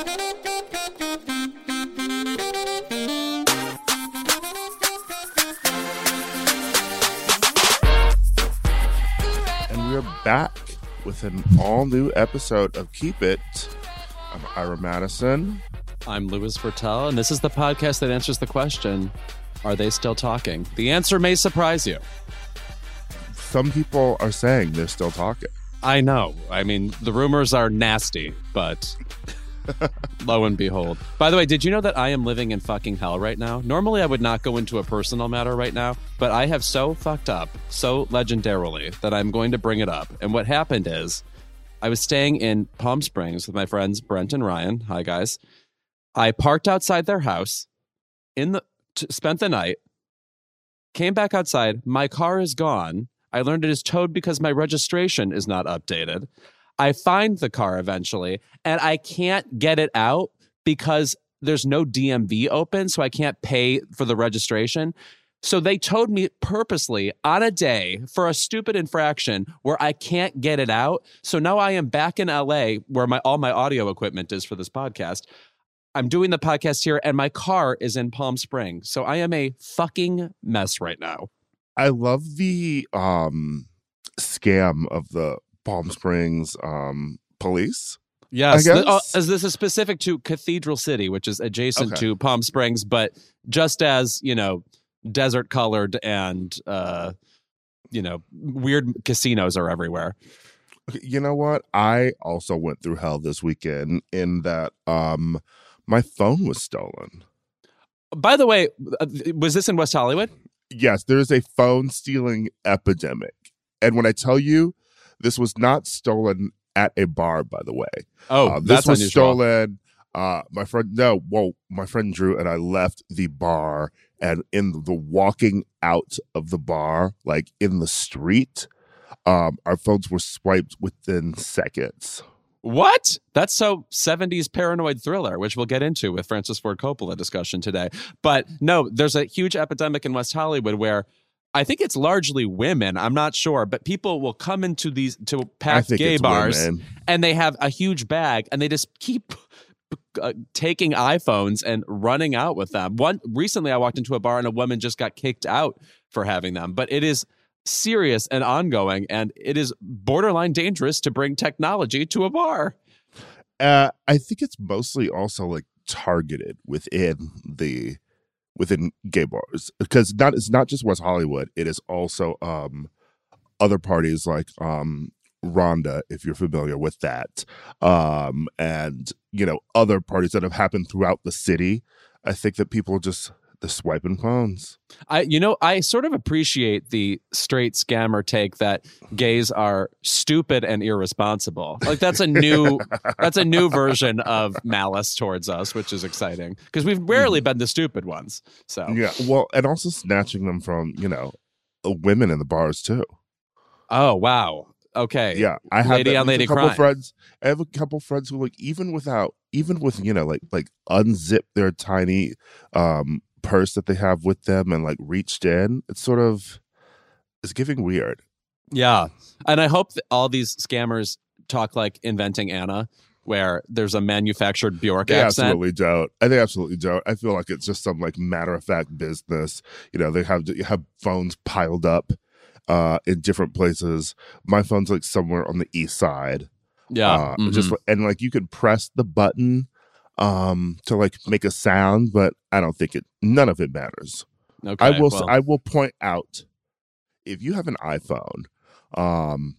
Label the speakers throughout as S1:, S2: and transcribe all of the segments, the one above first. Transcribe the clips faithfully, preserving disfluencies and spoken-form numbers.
S1: And we're back with an all-new episode of Keep It. I'm Ira Madison.
S2: I'm Louis Vertel, and this is the podcast that answers the question, are they still talking? The answer may surprise you.
S1: Some people are saying they're still talking.
S2: I know. I mean, the rumors are nasty, but lo and behold. By the way, did you know that I am living in fucking hell right now? Normally, I would not go into a personal matter right now, but I have so fucked up, so legendarily, that I'm going to bring it up. And what happened is, I was staying in Palm Springs with my friends Brent and Ryan. Hi, guys. I parked outside their house, in the t- spent the night, came back outside. My car is gone. I learned it is towed because my registration is not updated. I find the car eventually, and I can't get it out because there's no D M V open, so I can't pay for the registration. So they towed me purposely on a day for a stupid infraction where I can't get it out. So now I am back in L A where my all my audio equipment is for this podcast. I'm doing the podcast here, and my car is in Palm Springs. So I am a fucking mess right now.
S1: I love the um, scam of the Palm Springs um, police.
S2: Yes. Th- uh, as this is specific to Cathedral City, which is adjacent
S1: okay.
S2: to Palm Springs, but just as, you know, desert colored and, uh, you know, weird casinos are everywhere.
S1: Okay, you know what? I also went through hell this weekend in that um, my phone was stolen.
S2: By the way, was this in West Hollywood?
S1: Yes, there is a phone stealing epidemic. And when I tell you, this was not stolen at a bar, by the way.
S2: Oh,
S1: uh, this
S2: that's
S1: was
S2: unusual.
S1: stolen. Uh, my friend, no, well, my friend Drew and I left the bar, and in the walking out of the bar, like in the street, um, our phones were swiped within seconds.
S2: What? That's so seventies paranoid thriller, which we'll get into with Francis Ford Coppola discussion today. But no, there's a huge epidemic in West Hollywood where I think it's largely women. I'm not sure, but people will come into these to packed gay bars women. And they have a huge bag and they just keep uh, taking iPhones and running out with them. One recently, I walked into a bar and a woman just got kicked out for having them. But it is serious and ongoing, and it is borderline dangerous to bring technology to a bar.
S1: Uh, I think it's mostly also like targeted within the within gay bars, because not it's not just West Hollywood. It is also um, other parties like um, Rhonda, if you're familiar with that, um, and you know other parties that have happened throughout the city. I think that people just. The swiping phones.
S2: I, you know, I sort of appreciate the straight scammer take that gays are stupid and irresponsible. Like that's a new, that's a new version of malice towards us, which is exciting because we've rarely been the stupid ones. So
S1: yeah, well, and also snatching them from you know women in the bars too.
S2: Oh wow. Okay.
S1: Yeah, I have
S2: lady
S1: that,
S2: on lady
S1: a couple
S2: crime.
S1: friends. I have a couple friends who like even without even with you know like like unzip their tiny um purse that they have with them and like reached in. It's sort of it's giving weird.
S2: Yeah, and I hope that all these scammers talk like Inventing Anna, where there's a manufactured Bjork
S1: they
S2: accent.
S1: Absolutely don't. I they absolutely don't. I feel like it's just some like matter of fact business. You know, they have you have phones piled up uh in different places. My phone's like somewhere on the east side.
S2: Yeah,
S1: uh,
S2: mm-hmm.
S1: just and like you could press the button um to like make a sound, but I don't think it none of it matters.
S2: Okay,
S1: I will
S2: well.
S1: I will point out, if you have an iPhone, um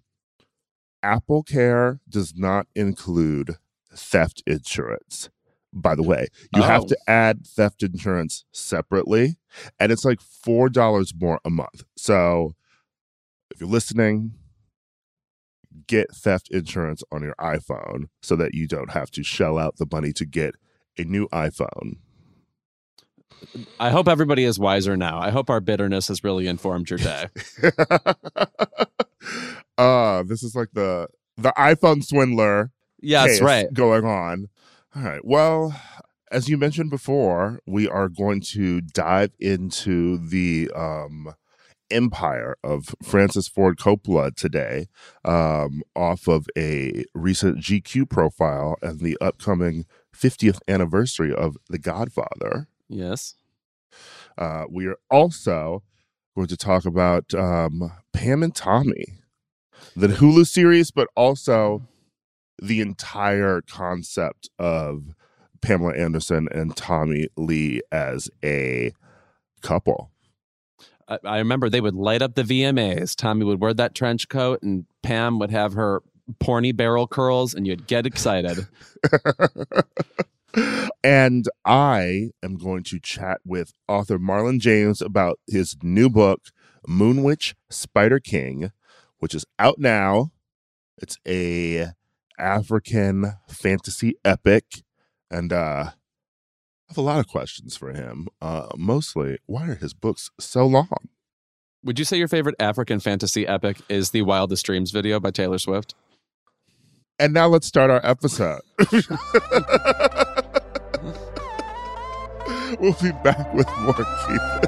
S1: Apple Care does not include theft insurance. By the way, you
S2: oh.
S1: have to add theft insurance separately, and it's like four dollars more a month. So if you're listening, get theft insurance on your iPhone so that you don't have to shell out the money to get a new iPhone.
S2: I hope everybody is wiser now. I hope our bitterness has really informed your day.
S1: uh, this is like the the iPhone swindler.
S2: Yes,
S1: case
S2: right.
S1: Going on. All right. Well, as you mentioned before, we are going to dive into the um, empire of Francis Ford Coppola today, um, off of a recent G Q profile and the upcoming fiftieth anniversary of The Godfather.
S2: Yes.
S1: Uh, we are also going to talk about um, Pam and Tommy, the Hulu series, but also the entire concept of Pamela Anderson and Tommy Lee as a couple.
S2: I, I remember they would light up the V M As. Tommy would wear that trench coat and Pam would have her porny barrel curls and you'd get excited.
S1: And I am going to chat with author Marlon James about his new book, Moonwitch Spider King, which is out now. It's a African fantasy epic. And uh, I have a lot of questions for him. Uh, mostly, why are his books so long?
S2: Would you say your favorite African fantasy epic is the Wildest Dreams video by Taylor Swift?
S1: And now let's start our episode. We'll be back with more Keep It.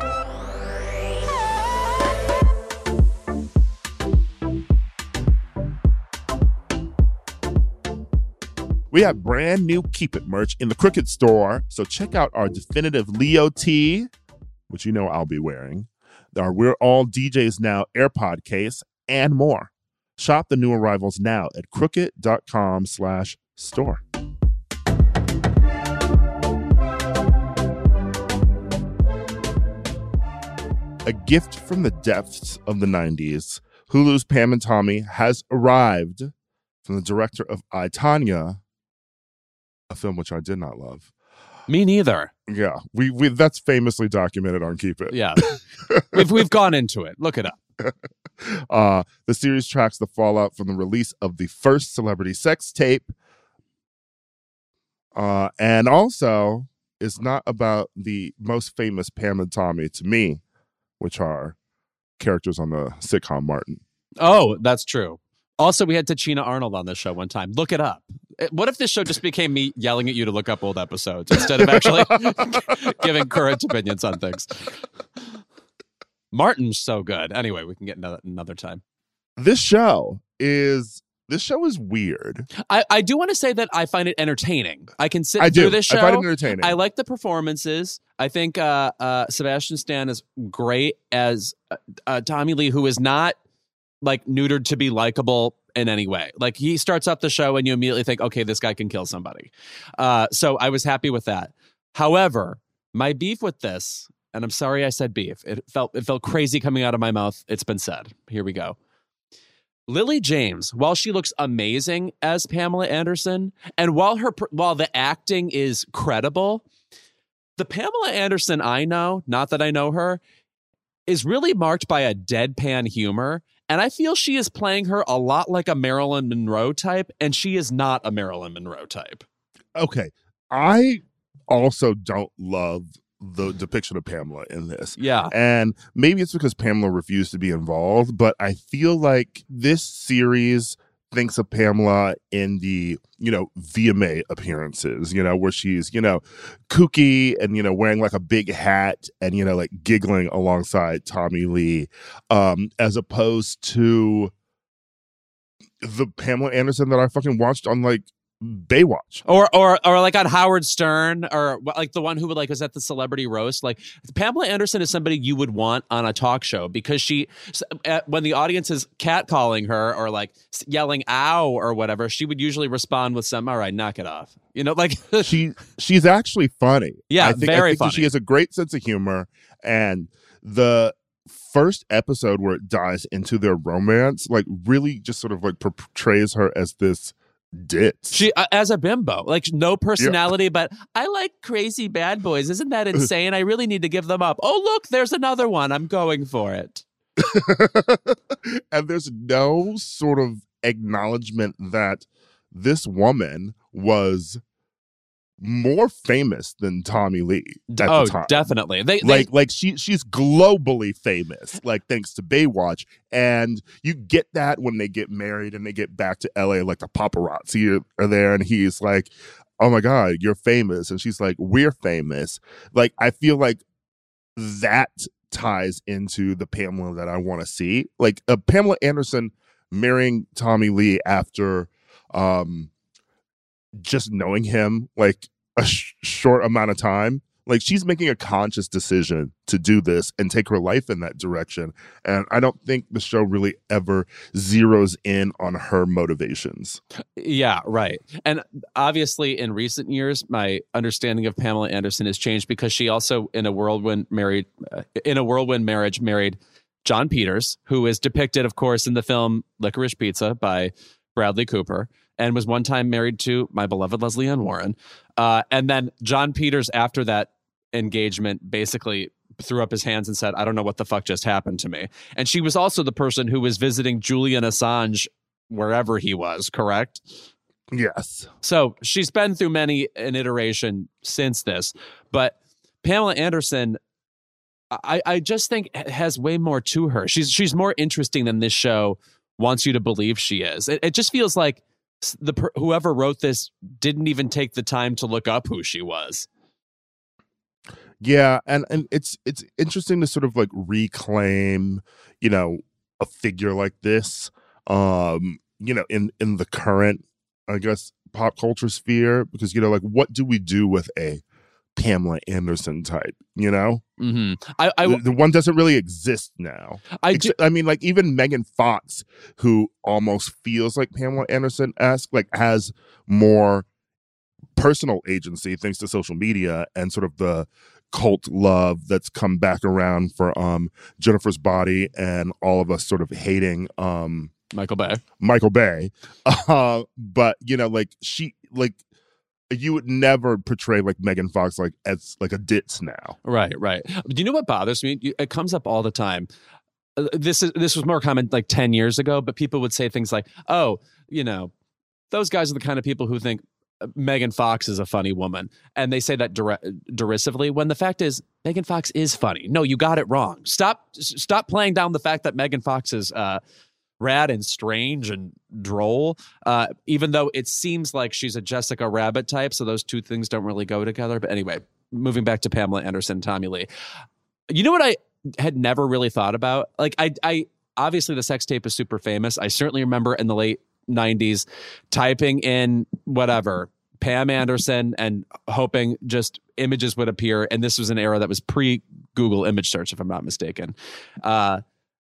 S1: We have brand new Keep It merch in the Crooked store, so check out our definitive Leo tee, which you know I'll be wearing, our We're All D Js Now AirPod case, and more. Shop the new arrivals now at crooked.com slash store. A gift from the depths of the nineties, Hulu's Pam and Tommy has arrived from the director of I, Tonya, a film which I did not love.
S2: Me neither.
S1: Yeah, we, we that's famously documented on Keep It.
S2: Yeah, we've we've gone into it. Look it up.
S1: Uh, the series tracks the fallout from the release of the first celebrity sex tape, uh, and also is not about the most famous Pam and Tommy to me, which are characters on the sitcom Martin.
S2: Oh, that's true. Also, we had Tachina Arnold on this show one time. Look it up. What if this show just became me yelling at you to look up old episodes instead of actually giving current opinions on things? Martin's so good. Anyway, we can get another another time.
S1: This show is this show is weird.
S2: I, I do want to say that I find it entertaining. I can sit
S1: I
S2: through
S1: do.
S2: this show.
S1: I find it entertaining.
S2: I like the performances. I think uh, uh, Sebastian Stan is great as uh, uh, Tommy Lee, who is not like neutered to be likable in any way. Like he starts up the show and you immediately think, okay, this guy can kill somebody. Uh, so I was happy with that. However, my beef with this, and I'm sorry I said beef. It felt it felt crazy coming out of my mouth. It's been said. Here we go. Lily James, while she looks amazing as Pamela Anderson, and while her while the acting is credible, the Pamela Anderson I know, not that I know her, is really marked by a deadpan humor. And I feel she is playing her a lot like a Marilyn Monroe type, and she is not a Marilyn Monroe type.
S1: Okay. I also don't love the depiction of Pamela in this.
S2: Yeah.
S1: And maybe it's because Pamela refused to be involved, but I feel like this series thinks of Pamela in the, you know, V M A appearances, you know, where she's, you know, kooky and, you know, wearing like a big hat and, you know, like giggling alongside Tommy Lee, um, as opposed to the Pamela Anderson that I fucking watched on like Baywatch.
S2: Or or or like on Howard Stern, or like the one who would like was at the celebrity roast. Like Pamela Anderson is somebody you would want on a talk show because she, when the audience is catcalling her or like yelling "ow" or whatever, she would usually respond with some "all right, knock it off." You know, like
S1: she she's actually funny.
S2: Yeah,
S1: I think,
S2: very
S1: I think
S2: funny.
S1: That she has a great sense of humor, and the first episode where it dives into their romance, like really just sort of like portrays her as this ditz.
S2: She uh, as a bimbo, like no personality, yeah. But I like crazy bad boys. Isn't that insane? I really need to give them up. Oh, look, there's another one. I'm going for it.
S1: And there's no sort of acknowledgement that this woman was more famous than Tommy Lee at
S2: oh,
S1: the time.
S2: Definitely. They, they
S1: like like she she's globally famous, like thanks to Baywatch. And you get that when they get married and they get back to L A, like the paparazzi are, are there, and he's like, "Oh my God, you're famous," and she's like, "We're famous." Like I feel like that ties into the Pamela that I want to see. Like uh, Pamela Anderson marrying Tommy Lee after um just knowing him like a sh- short amount of time. Like, she's making a conscious decision to do this and take her life in that direction. And I don't think the show really ever zeroes in on her motivations.
S2: Yeah, right. And obviously, in recent years, my understanding of Pamela Anderson has changed because she also, in a whirlwind married, uh, in a whirlwind marriage, married John Peters, who is depicted, of course, in the film Licorice Pizza by Bradley Cooper, and was one time married to my beloved Leslie Ann Warren. Uh, and then John Peters, after that engagement, basically threw up his hands and said, I don't know what the fuck just happened to me. And she was also the person who was visiting Julian Assange wherever he was, correct?
S1: Yes.
S2: So she's been through many an iteration since this. But Pamela Anderson, I, I just think has way more to her. She's she's more interesting than this show wants you to believe she is. It, it just feels like the whoever wrote this didn't even take the time to look up who she was.
S1: Yeah, and, and it's it's interesting to sort of like reclaim, you know, a figure like this, um, you know, in, in the current, I guess, pop culture sphere, because, you know, like, what do we do with a Pamela Anderson type, you know?
S2: Mm-hmm. I, I,
S1: the, the one doesn't really exist now.
S2: I, do,
S1: I mean, like, even Megan Fox, who almost feels like Pamela Anderson-esque, like, has more personal agency thanks to social media and sort of the cult love that's come back around for um Jennifer's Body and all of us sort of hating um
S2: Michael Bay.
S1: Michael Bay. Uh, but, you know, like, she, like, you would never portray like Megan Fox like as like a ditz now.
S2: Right, right. Do you know what bothers me? It comes up all the time. Uh, this is this was more common like ten years ago, but people would say things like, oh, you know, those guys are the kind of people who think Megan Fox is a funny woman. And they say that der- derisively, when the fact is Megan Fox is funny. No, you got it wrong. Stop stop playing down the fact that Megan Fox is uh, rad and strange and droll, uh, even though it seems like she's a Jessica Rabbit type. So those two things don't really go together. But anyway, moving back to Pamela Anderson, Tommy Lee. You know what I had never really thought about? Like, I, I obviously the sex tape is super famous. I certainly remember in the late nineties typing in whatever Pam Anderson and hoping just images would appear. And this was an era that was pre Google image search, if I'm not mistaken. Uh,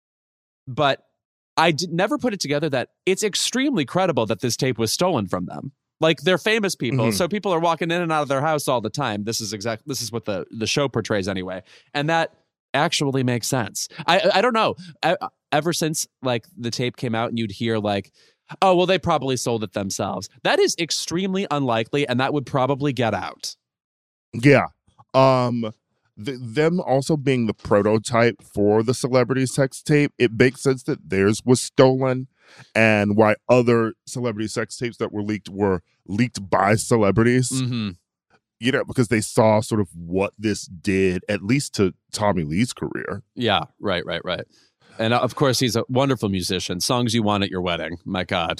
S2: but I did never put it together that it's extremely credible that this tape was stolen from them. Like, they're famous people, mm-hmm. so people are walking in and out of their house all the time. This is exact. This is what the, the show portrays anyway, and that actually makes sense. I I don't know. I, ever since like the tape came out, and you'd hear like, oh well, they probably sold it themselves. That is extremely unlikely, and that would probably get out.
S1: Yeah. Um. The, them also being the prototype for the celebrity sex tape, it makes sense that theirs was stolen, and why other celebrity sex tapes that were leaked were leaked by celebrities.
S2: Mm-hmm.
S1: You know, because they saw sort of what this did, at least to Tommy Lee's career.
S2: Yeah, right, right, right. And of course, he's a wonderful musician. Songs you want at your wedding. My God.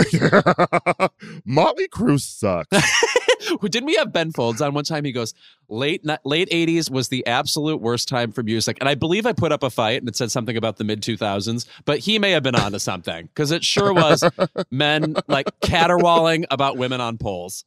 S1: Motley Crue sucks.
S2: Didn't we have Ben Folds on one time? He goes, late late eighties was the absolute worst time for music. And I believe I put up a fight and it said something about the mid two thousands, but he may have been onto something, because it sure was men like caterwauling about women on poles.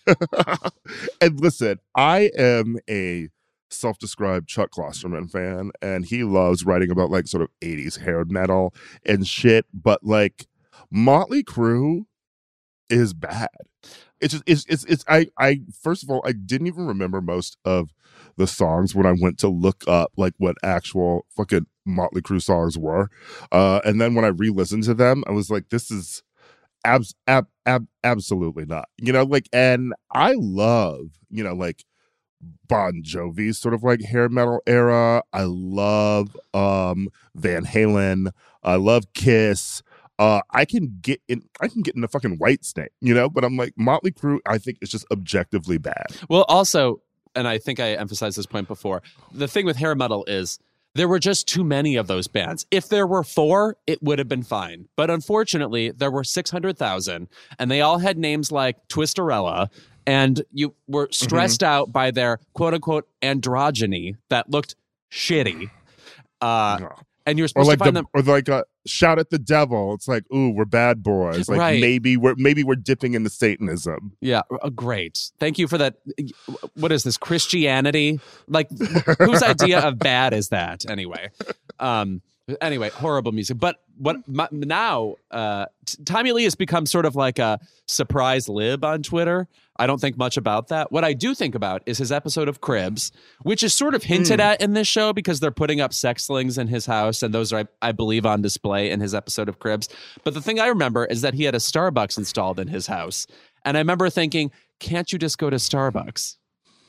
S1: And listen, I am a self-described Chuck Klosterman fan, and he loves writing about like sort of eighties hair metal and shit, but like Motley Crue is bad. It's just it's it's it's I I first of all, I didn't even remember most of the songs when I went to look up like what actual fucking Motley Crue songs were, uh and then when I re-listened to them, I was like, this is abs ab ab absolutely not, you know, like. And I love, you know, like Bon Jovi's sort of like hair metal era. I love um Van Halen. I love Kiss. Uh, I can get in. I can get into fucking Whitesnake, you know. But I'm like, Motley Crue, I think is just objectively bad.
S2: Well, also, and I think I emphasized this point before, the thing with hair metal is there were just too many of those bands. If there were four, it would have been fine. But unfortunately, there were six hundred thousand, and they all had names like Twisterella, and you were stressed mm-hmm. out by their quote unquote androgyny that looked shitty. Uh, no. and you're
S1: Or
S2: supposed
S1: like
S2: to find
S1: the,
S2: them.
S1: or like a shout at the devil. It's like, ooh, we're bad boys. Like
S2: Right.
S1: maybe we're maybe we're dipping into Satanism.
S2: Yeah, uh, great. Thank you for that. What is this, Christianity? Like, whose idea of bad is that anyway? Um, anyway, horrible music. But what my, now, uh, t- Tommy Lee has become sort of like a surprise lib on Twitter. I don't think much about that. What I do think about is his episode of Cribs, which is sort of hinted
S1: Mm.
S2: at in this show because they're putting up sex slings in his house, and those are, I, I believe, on display in his episode of Cribs. But the thing I remember is that he had a Starbucks installed in his house. And I remember thinking, can't you just go to Starbucks?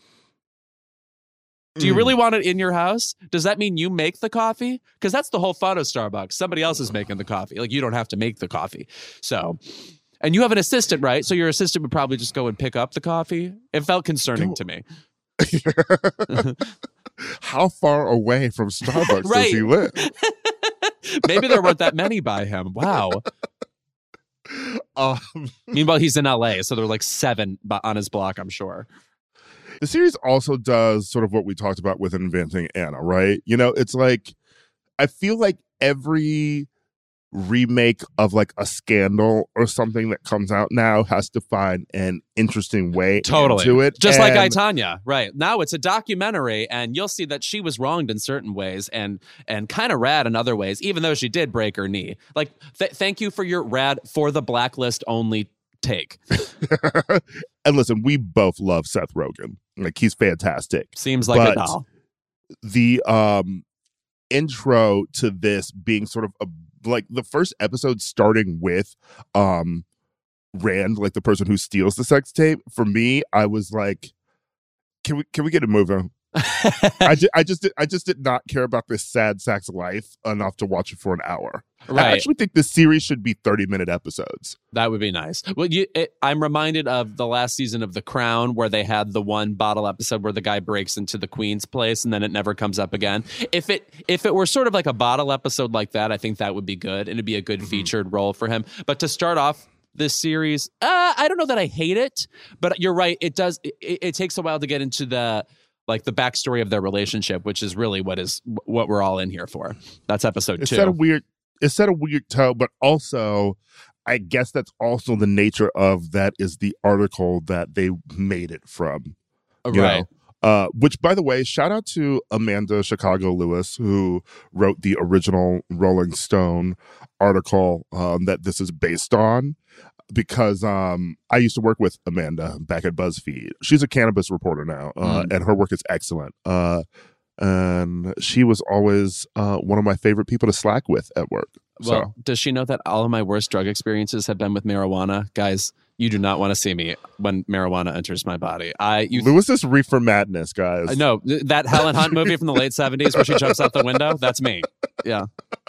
S2: Do you
S1: Mm.
S2: really want it in your house? Does that mean you make the coffee? Because that's the whole fun of Starbucks. Somebody else is making the coffee. Like, you don't have to make the coffee. So, and you have an assistant, right? So your assistant would probably just go and pick up the coffee. It felt concerning
S1: Go-
S2: to me.
S1: How far away from Starbucks
S2: Right.
S1: does he live?
S2: Maybe there weren't that many by him. Wow.
S1: Um,
S2: Meanwhile, he's in L A, so there were like seven bu- on his block, I'm sure.
S1: the series also does sort of what we talked about with Inventing Anna, right? You know, it's like, I feel like every remake of like a scandal or something that comes out now has to find an interesting way
S2: Totally.
S1: into it.
S2: Just like I,
S1: And-
S2: Tanya, right? Now it's a documentary, and you'll see that she was wronged in certain ways and and kind of rad in other ways, even though she did break her knee. Like, th- thank you for your rad for the blacklist only take.
S1: And listen, we both love Seth Rogen. Like, he's fantastic.
S2: Seems like a
S1: But-
S2: doll.
S1: The um intro to this being sort of a, like the first episode starting with um Rand, like the person who steals the sex tape. For me, I was like, can we can we get a move on? I, ju- I just did, I just did not care about this sad sack's life enough to watch it for an hour. I
S2: Right.
S1: actually think this series should be thirty minute episodes.
S2: That would be nice. Well, you, it, I'm reminded of the last season of The Crown, where they had the one bottle episode where the guy breaks into the queen's place and then it never comes up again. If it if it were sort of like a bottle episode like that, I think that would be good, and it'd be a good
S1: Mhm.
S2: featured role for him. But to start off this series, uh, I don't know that I hate it, but you're right. It does. It, it takes a while to get into the like the backstory of their relationship, which is really what is what we're all in here for. That's episode
S1: It's
S2: two.
S1: set a weird it's set a weird tone, but also I guess that's also the nature of that is the article that they made it from. You
S2: right.
S1: know? Uh, which, by the way, shout out to Amanda Chicago Lewis, who wrote the original Rolling Stone article um, that this is based on, because um, I used to work with Amanda back at BuzzFeed. She's a cannabis reporter now, uh,
S2: Mm.
S1: and her work is excellent. Uh, and she was always uh, one of my favorite people to Slack with at work.
S2: Well,
S1: So
S2: does she know that all of my worst drug experiences have been with marijuana? Guys, you do not want to see me when marijuana enters my body. I you
S1: Lewis is reefer madness, guys.
S2: I know th- that Helen Hunt movie from the late seventies where she jumps out the window. That's me. Yeah.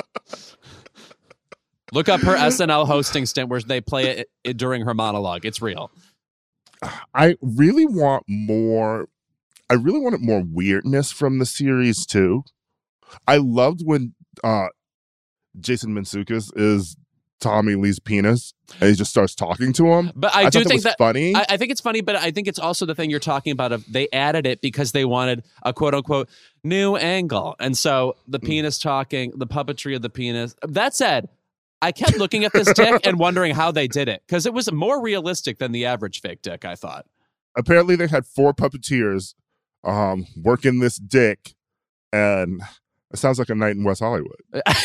S2: Look up her S N L hosting stint where they play it, it during her monologue. It's real.
S1: I really want more. I really wanted more weirdness from the series too. I loved when uh, Jason Mantzoukas is Tommy Lee's penis and he just starts talking to him.
S2: But I,
S1: I,
S2: do
S1: thought that
S2: think
S1: was
S2: that
S1: funny.
S2: I, I think it's funny, but I think it's also the thing you're talking about of they added it because they wanted a quote unquote new angle. And so the
S1: Mm.
S2: penis talking, the puppetry of the penis. That said, I kept looking at this dick and wondering how they did it because it was more realistic than the average fake dick, I thought.
S1: Apparently, they had four puppeteers um, working this dick, and it sounds like a night in West Hollywood.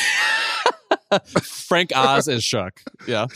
S2: Frank Oz is shook. Yeah.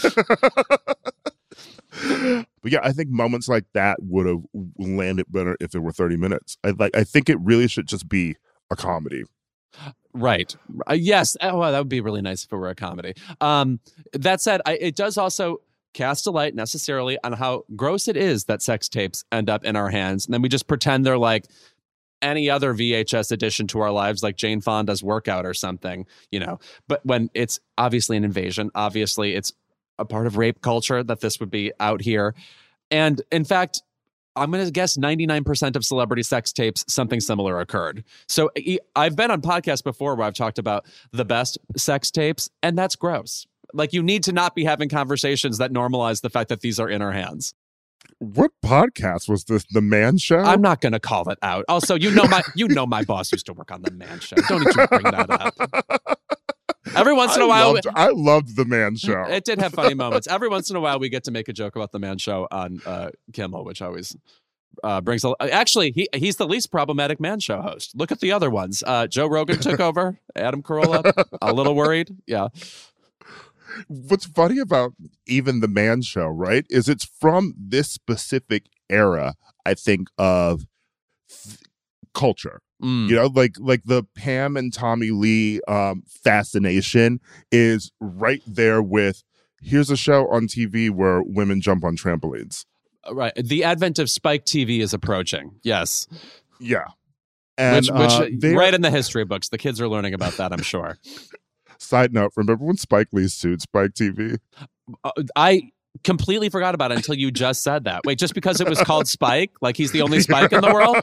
S1: But yeah, I think moments like that would have landed better if it were thirty minutes. I like. I think it really should just be a comedy.
S2: Right. Uh, yes. Oh, well, that would be really nice if it were a comedy. Um, that said, I, it does also cast a light necessarily on how gross it is that sex tapes end up in our hands. And then we just pretend they're like any other V H S addition to our lives, like Jane Fonda's workout or something, you know. But when it's obviously an invasion, obviously it's a part of rape culture that this would be out here. And in fact, I'm going to guess ninety-nine percent of celebrity sex tapes, something similar occurred. So e- I've been on podcasts before where I've talked about the best sex tapes, and that's gross. Like, you need to not be having conversations that normalize the fact that these are in our hands.
S1: What podcast was this? The Man Show?
S2: I'm not going to call it out. Also, you know my you know my boss used to work on the Man Show. Don't need to bring that up. Every once in
S1: I
S2: a while,
S1: loved, I loved the Man Show.
S2: It did have funny moments. Every once in a while, we get to make a joke about the Man Show on uh, Kimmel, which always uh, brings a. Actually, he he's the least problematic Man Show host. Look at the other ones. Uh, Joe Rogan took over. Adam Carolla, a little worried. Yeah.
S1: What's funny about even the Man Show, right, is it's from this specific era, I think, of th- culture.
S2: Mm.
S1: You know, like like the Pam and Tommy Lee um, fascination is right there with, here's a show on T V where women jump on trampolines.
S2: Right. The advent of Spike T V is approaching. Yes.
S1: Yeah. And
S2: which, which
S1: uh,
S2: right in the history books, the kids are learning about that, I'm sure.
S1: Side note, remember when Spike Lee sued Spike T V?
S2: Uh, I completely forgot about it until you just said that. Wait, just because it was called Spike? Like he's the only Spike in the world?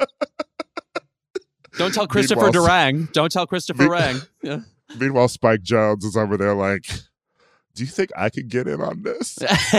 S2: Don't tell Christopher
S1: Meanwhile,
S2: Durang. Don't tell Christopher
S1: me-
S2: Durang. Yeah.
S1: Meanwhile, Spike Jones is over there like, do you think I could get in on this?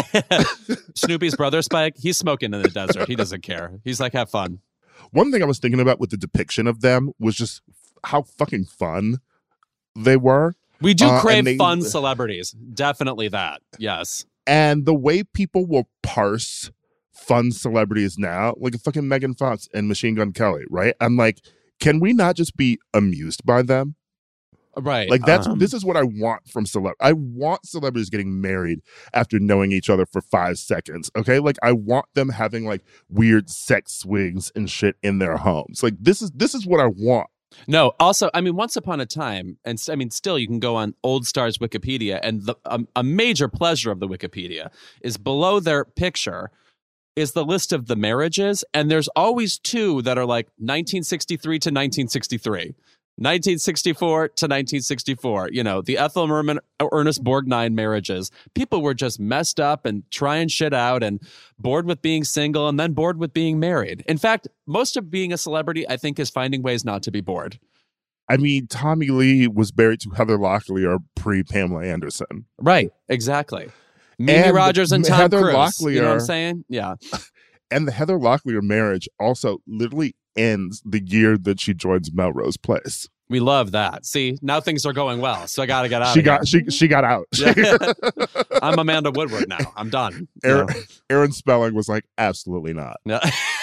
S2: Snoopy's brother Spike, he's smoking in the desert. He doesn't care. He's like, have fun.
S1: One thing I was thinking about with the depiction of them was just how fucking fun they were.
S2: We do
S1: Uh,
S2: crave
S1: and they-
S2: fun celebrities. Definitely that. Yes.
S1: And the way people will parse fun celebrities now, like fucking Megan Fox and Machine Gun Kelly, right? I'm like, can we not just be amused by them?
S2: Right.
S1: Like that's
S2: um,
S1: this is what I want from celeb. I want celebrities getting married after knowing each other for five seconds. Okay, like I want them having like weird sex swings and shit in their homes. Like this is this is what I want.
S2: No, also, I mean, once upon a time, and I mean, still, you can go on Old Star's Wikipedia, and the, um, a major pleasure of the Wikipedia is below their picture is the list of the marriages, and there's always two that are like nineteen sixty-three to nineteen sixty-three. nineteen sixty-four to nineteen sixty-four, you know, the Ethel Merman, Ernest Borgnine marriages. People were just messed up and trying shit out and bored with being single and then bored with being married. In fact, most of being a celebrity, I think, is finding ways not to be bored.
S1: I mean, Tommy Lee was married to Heather Locklear pre Pamela Anderson.
S2: Right, exactly. Mimi
S1: And
S2: Rogers and Tom
S1: Heather
S2: Cruise.
S1: Locklear,
S2: you know what I'm saying? Yeah.
S1: And the Heather Locklear marriage also literally ends the year that she joins Melrose Place.
S2: We love that. See, now things are going well, so I got to get out
S1: She
S2: of
S1: got
S2: here.
S1: she she got out.
S2: Yeah. I'm Amanda Woodward now. I'm done.
S1: Aaron,
S2: Yeah.
S1: Aaron Spelling was like, absolutely not.
S2: No.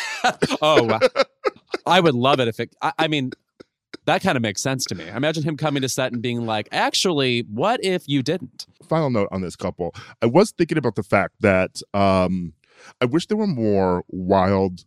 S2: Oh, wow. I would love it if it, I, I mean, that kind of makes sense to me. Imagine him coming to set and being like, actually, what if you didn't?
S1: Final note on this couple. I was thinking about the fact that um, I wish there were more wild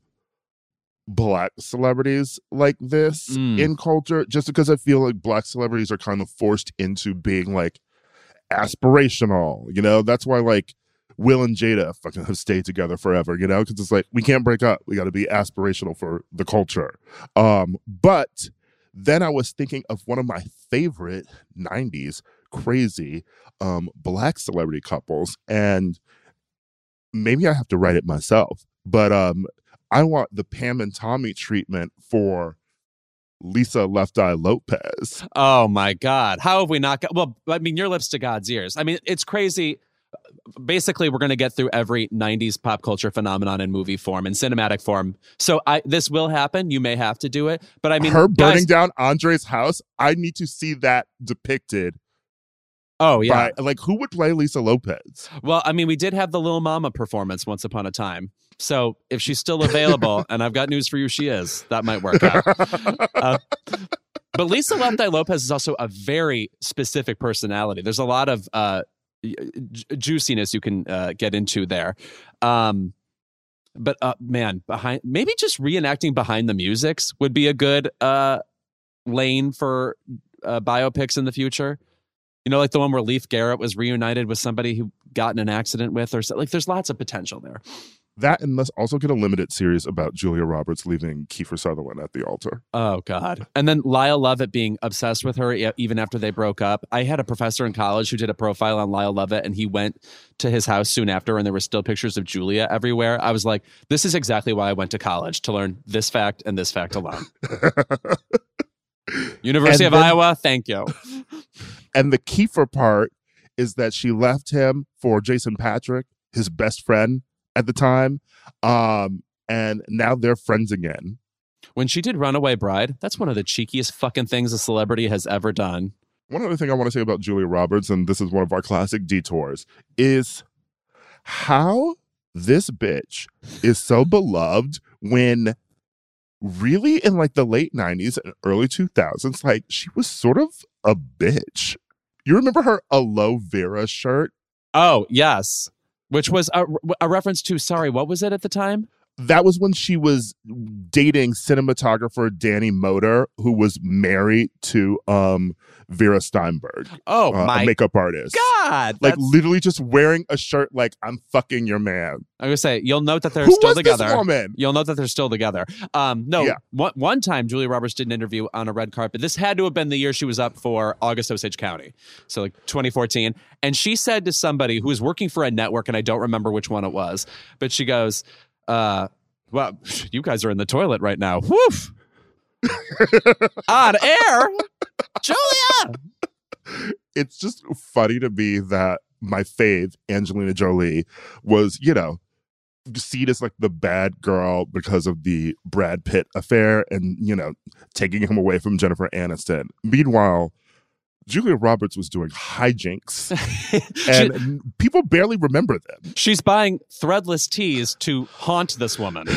S1: black celebrities like this
S2: Mm.
S1: in culture, just because I feel like black celebrities are kind of forced into being like aspirational. You know, that's why like Will and Jada fucking have stayed together forever, you know, because it's like we can't break up. We got to be aspirational for the culture. Um, but then I was thinking of one of my favorite nineties crazy um, black celebrity couples, and maybe I have to write it myself, but um, I want the Pam and Tommy treatment for Lisa Left Eye Lopez.
S2: Oh, my God. How have we not got, well, I mean, your lips to God's ears. I mean, it's crazy. Basically, we're going to get through every nineties pop culture phenomenon in movie form and cinematic form. So I this will happen. You may have to do it. But I mean,
S1: her burning
S2: guys,
S1: down Andre's house, I need to see that depicted.
S2: oh, yeah.
S1: By, like, who would play Lisa Lopez?
S2: Well, I mean, we did have the Lil Mama performance once upon a time. So if she's still available, and I've got news for you, she is, that might work out. Uh, but Lisa Left Eye Lopez is also a very specific personality. There's a lot of uh, ju- juiciness you can uh, get into there. Um, but uh, man, behind maybe just reenacting behind the musics would be a good uh, lane for uh, biopics in the future. You know, like the one where Leif Garrett was reunited with somebody who got in an accident with, or so, like there's lots of potential there.
S1: That, and let's also get a limited series about Julia Roberts leaving Kiefer Sutherland at the altar.
S2: Oh, God. And then Lyle Lovett being obsessed with her e- even after they broke up. I had a professor in college who did a profile on Lyle Lovett, and he went to his house soon after, and there were still pictures of Julia everywhere. I was like, this is exactly why I went to college, to learn this fact and this fact alone. University
S1: And
S2: of
S1: then-
S2: Iowa, thank you.
S1: And the Kiefer part is that she left him for Jason Patrick, his best friend at the time. Um, and now they're friends again.
S2: When she did Runaway Bride, that's one of the cheekiest fucking things a celebrity has ever done.
S1: One other thing I want to say about Julia Roberts, and this is one of our classic detours, is how this bitch is so beloved when really in like the late nineties and early two thousands, like she was sort of a bitch. You remember her aloe vera shirt?
S2: Oh, yes. Which was a, a reference to, sorry, what was it at the time?
S1: That was when she was dating cinematographer Danny Moder, who was married to um, Vera Steinberg.
S2: Oh,
S1: uh,
S2: my
S1: a makeup artist.
S2: God.
S1: Like literally just wearing a shirt like, I'm fucking your man.
S2: I'm going to say, you'll note that they're
S1: Who
S2: still
S1: was
S2: together.
S1: This woman?
S2: You'll note that they're still together. Um, no,
S1: yeah.
S2: one, one time Julia Roberts did an interview on a red carpet. This had to have been the year she was up for August Osage County. So like twenty fourteen. And she said to somebody who was working for a network, and I don't remember which one it was, but she goes, uh, well, you guys are in the toilet right now. Woof. On air. Julia.
S1: It's just funny to me that my fave, Angelina Jolie, was, you know, seen as like the bad girl because of the Brad Pitt affair and, you know, taking him away from Jennifer Aniston. Meanwhile, Julia Roberts was doing hijinks, and she, people barely remember them.
S2: She's buying threadless tees to haunt this woman.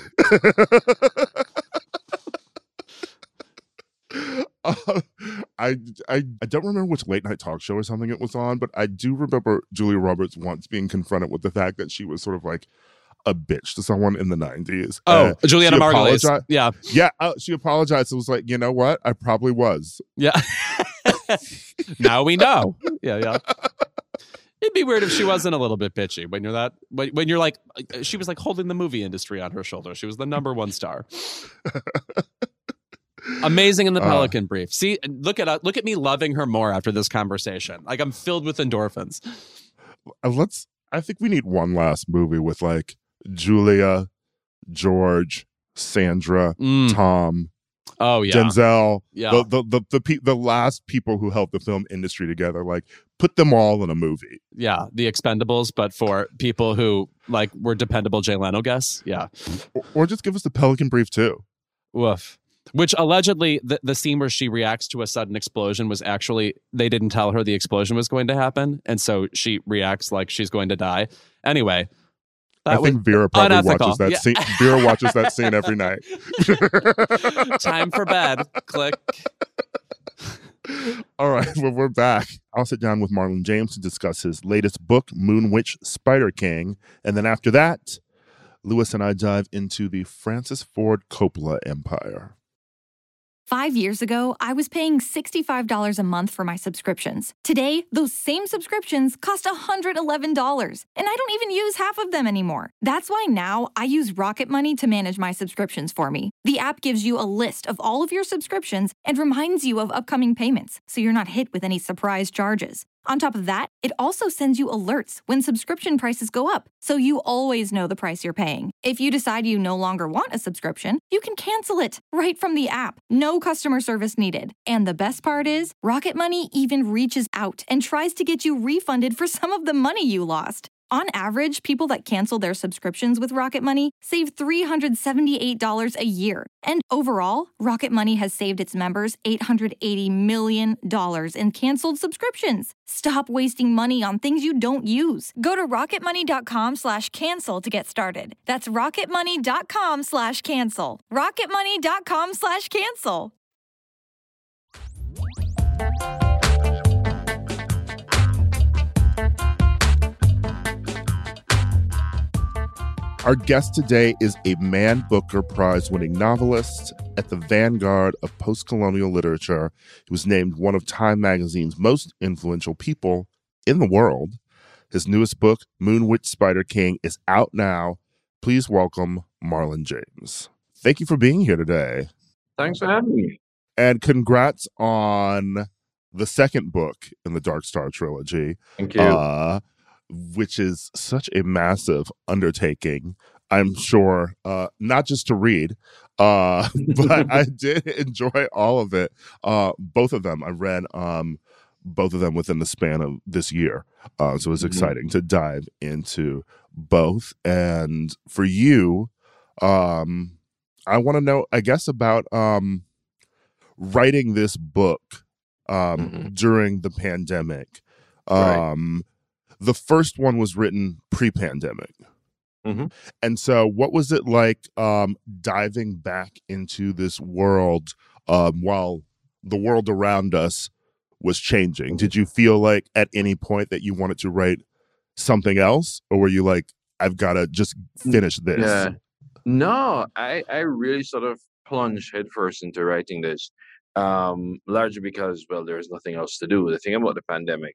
S1: uh, I, I I don't remember which late night talk show or something it was on, but I do remember Julia Roberts once being confronted with the fact that she was sort of like a bitch to someone in the nineties.
S2: Oh,
S1: uh,
S2: Juliana Margulies. Yeah.
S1: Yeah. Uh, she apologized. It was like, you know what? I probably was.
S2: Yeah. Now we know. Yeah, yeah. It'd be weird if she wasn't a little bit bitchy when you're that, when, when you're like, she was like holding the movie industry on her shoulder. She was the number one star. Amazing in the Pelican uh, Brief. See, look at uh, look at me loving her more after this conversation. Like I'm filled with endorphins.
S1: Let's, I think we need one last movie with like Julia, George, Sandra,
S2: mm.
S1: Tom.
S2: Oh yeah,
S1: Denzel,
S2: yeah.
S1: the the the the, pe- the last people who held the film industry together, like put them all in a movie.
S2: Yeah, The Expendables, but for people who like were dependable Jay Leno guests. Yeah,
S1: or, or just give us the Pelican Brief too.
S2: Woof. Which allegedly the, the scene where she reacts to a sudden explosion was actually they didn't tell her the explosion was going to happen, and so she reacts like she's going to die. Anyway.
S1: That I think Vera probably
S2: unethical.
S1: watches that
S2: yeah.
S1: scene. Vera watches that scene every night.
S2: Time for bed. Click.
S1: All right, well, we're back. I'll sit down with Marlon James to discuss his latest book, Moon Witch Spider King. And then after that, Lewis and I dive into the Francis Ford Coppola empire.
S3: Five years ago, I was paying sixty-five dollars a month for my subscriptions. Today, those same subscriptions cost one hundred eleven dollars, and I don't even use half of them anymore. That's why now I use Rocket Money to manage my subscriptions for me. The app gives you a list of all of your subscriptions and reminds you of upcoming payments, so you're not hit with any surprise charges. On top of that, it also sends you alerts when subscription prices go up, so you always know the price you're paying. If you decide you no longer want a subscription, you can cancel it right from the app. No customer service needed. And the best part is, Rocket Money even reaches out and tries to get you refunded for some of the money you lost. On average, people that cancel their subscriptions with Rocket Money save three hundred seventy-eight dollars a year. And overall, Rocket Money has saved its members eight hundred eighty million dollars in canceled subscriptions. Stop wasting money on things you don't use. Go to rocketmoney.com slash cancel to get started. That's rocketmoney.com slash cancel. rocketmoney.com slash cancel.
S1: Our guest today is a Man Booker Prize-winning novelist at the vanguard of post-colonial literature. He was named one of Time magazine's most influential people in the world. His newest book, Moon Witch Spider King, is out now. Please welcome Marlon James. Thank you for being here today.
S4: Thanks for having me.
S1: And congrats on the second book in the Dark Star trilogy.
S4: Thank you.
S1: Uh, which is such a massive undertaking, I'm sure, uh, not just to read, uh, but I did enjoy all of it. Uh, both of them. I read um, both of them within the span of this year. Uh, so it was mm-hmm. exciting to dive into both. And for you, um, I want to know, I guess, about um, writing this book um,
S4: Mm-hmm.
S1: during the pandemic.
S4: Right.
S1: Um, the first one was written pre-pandemic.
S4: Mm-hmm.
S1: And so what was it like um, diving back into this world um, while the world around us was changing?
S4: Mm-hmm.
S1: Did you feel like at any point that you wanted to write something else? Or were you like, I've got to just finish this?
S4: Yeah. No, I, I really sort of plunged headfirst into writing this, um, largely because, well, there's nothing else to do. The thing about the pandemic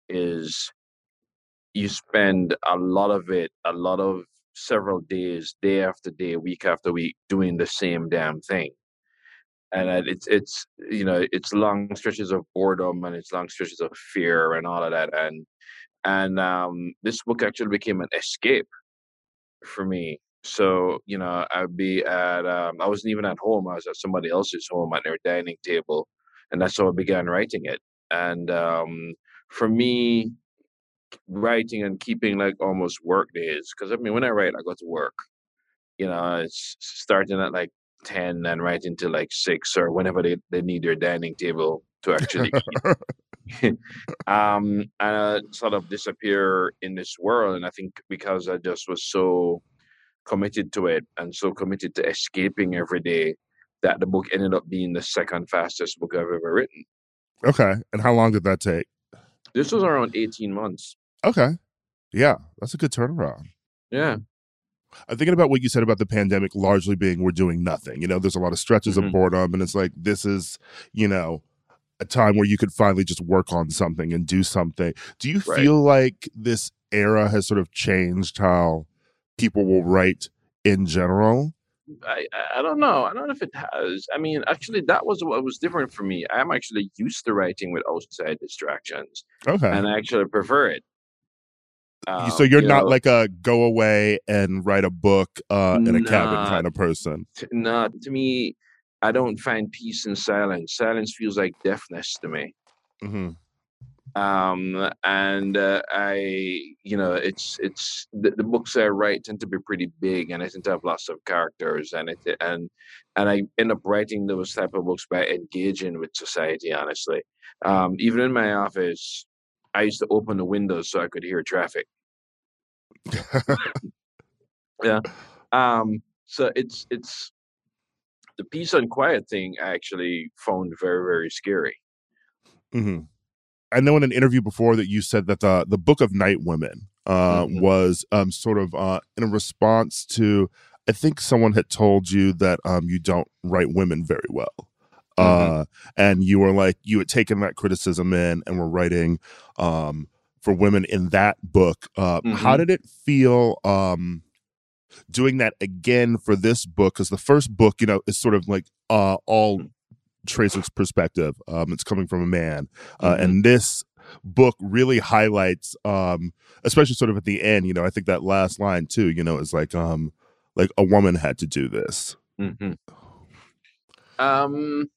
S4: is you spend a lot of it, a lot of several days, day after day, week after week, doing the same damn thing. And uh, it's it's you know it's long stretches of boredom and it's long stretches of fear and all of that. And and um, this book actually became an escape for me. So, you know, I'd be at, um, I wasn't even at home. I was at somebody else's home at their dining table. And that's how I began writing it. And um, for me, writing and keeping like almost work days, because I mean, when I write, I go to work, you know, it's starting at like ten and writing till like six or whenever they, they need their dining table to actually eat. um, and I sort of disappear in this world. And I think because I just was so committed to it and so committed to escaping every day that the book ended up being the second fastest book I've ever written.
S1: Okay. And how long did that take?
S4: This was around eighteen months.
S1: Okay. Yeah, that's a good turnaround.
S4: Yeah.
S1: I'm thinking about what you said about the pandemic largely being we're doing nothing. You know, there's a lot of stretches
S4: Mm-hmm.
S1: of boredom, and it's like this is, you know, a time where you could finally just work on something and do something. Do you
S4: Right.
S1: feel like this era has sort of changed how people will write in general?
S4: I, I don't know. I don't know if it has. I mean, actually, that was what was different for me. I'm actually used to writing with outside distractions,
S1: Okay.
S4: and I actually prefer it. Um,
S1: so you're
S4: you
S1: not
S4: know,
S1: like a go away and write a book uh, in a cabin
S4: Nah.
S1: kind of person.
S4: t- no, to me, I don't find peace in silence. Silence feels like deafness to me.
S1: hmm
S4: um and uh, I you know it's it's the, the books I write tend to be pretty big and I tend to have lots of characters and it and and I end up writing those type of books by engaging with society, honestly. Um even in my office, I used to open the windows so I could hear traffic. Yeah. um so it's it's the peace and quiet thing I actually found very, very scary.
S1: hmm I know in an interview before that you said that the the Book of Night Women uh,
S4: Mhm.
S1: was um, sort of uh, in a response to, I think someone had told you that um, you don't write women very well. Uh, and you were like, you had taken that criticism in and were writing um, for women in that book. Uh, How
S4: Mhm.
S1: did it feel um, doing that again for this book? Because the first book, you know, is sort of like uh, all Tracer's perspective. Um, it's coming from a man. Uh,
S4: Mhm.
S1: and this book really highlights, um, especially sort of at the end, you know, I think that last line too, you know, is like, um, like a woman had to do this.
S4: Mhm. Um,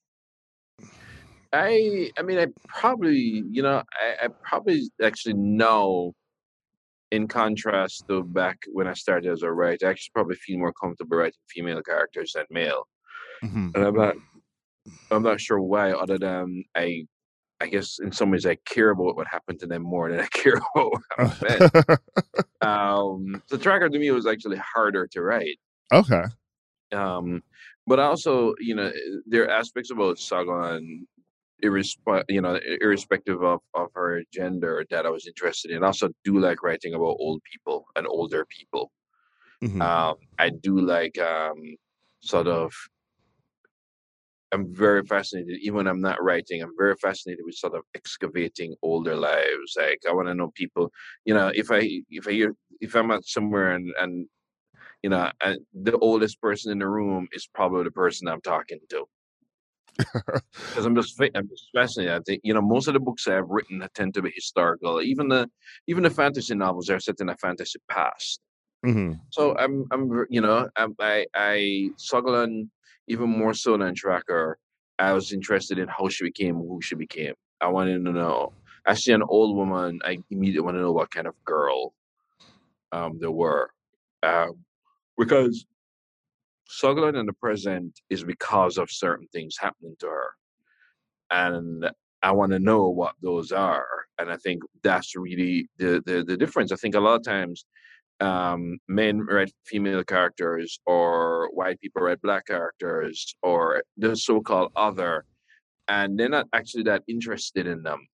S4: I I mean, I probably, you know, I, I probably actually know, in contrast to back when I started as a writer, I actually probably feel more comfortable writing female characters than male.
S1: hmm
S4: And I'm not I'm not sure why, other than I I guess in some ways I care about what happened to them more than I care about what happened to men. Um, so Tracker to me was actually harder to write.
S1: okay.
S4: Um, but also, you know, there are aspects about Sagan, irresp- you know, irrespective of, of her gender, that I was interested in. I also do like writing about old people and older people.
S1: hmm
S4: Um, I do like um, sort of. I'm very fascinated, even when I'm not writing. I'm very fascinated with sort of excavating older lives. Like I want to know people. You know, if I if I hear if I'm at somewhere and and you know, and the oldest person in the room is probably the person I'm talking to. Because I'm just fa- I'm just fascinated. I think, you know, most of the books I've written tend to be historical. Even the even the fantasy novels are set in a fantasy past.
S1: hmm
S4: So I'm I'm ver- you know I'm, I I Sogolon, even more so than Tracker. I was interested in how she became who she became. I wanted to know. I see an old woman. I immediately want to know what kind of girl um there were, um, because Sogolon in the present is because of certain things happening to her. And I want to know what those are. And I think that's really the, the, the difference. I think a lot of times um, men write female characters, or white people write black characters, or the so-called other, and they're not actually that interested in them,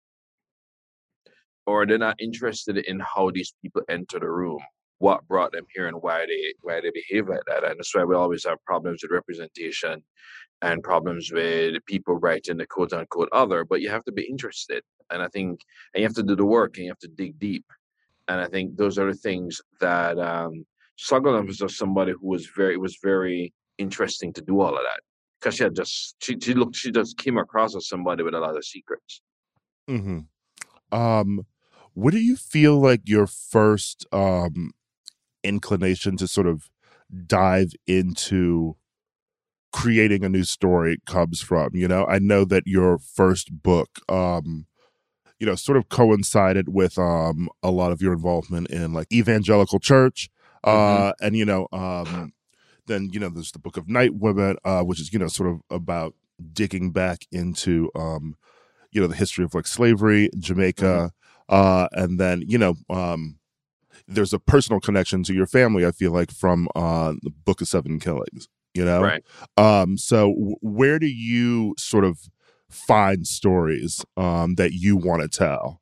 S4: or they're not interested in how these people enter the room, what brought them here, and why they why they behave like that. And that's why we always have problems with representation and problems with people writing the quote unquote other. But you have to be interested, and I think, and you have to do the work, and you have to dig deep. And I think those are the things that um, Sutherland was just somebody who was very, it was very interesting to do all of that, because she had just she she looked she just came across as somebody with a lot of secrets.
S1: Mm-hmm. Um, what do you feel like your first um inclination to sort of dive into creating a new story comes from? You know, I know that your first book, um, you know, sort of coincided with um a lot of your involvement in like evangelical church, uh,
S4: Mm-hmm.
S1: and you know, um, then you know, there's the Book of Night Women, uh, which is you know sort of about digging back into um, you know, the history of like slavery,
S4: Mm-hmm.
S1: Jamaica, uh, and then you know, um, there's a personal connection to your family. I feel like from uh, the Book of Seven Killings. You know,
S4: Right.
S1: um, so w- where do you sort of find stories um, that you want to tell?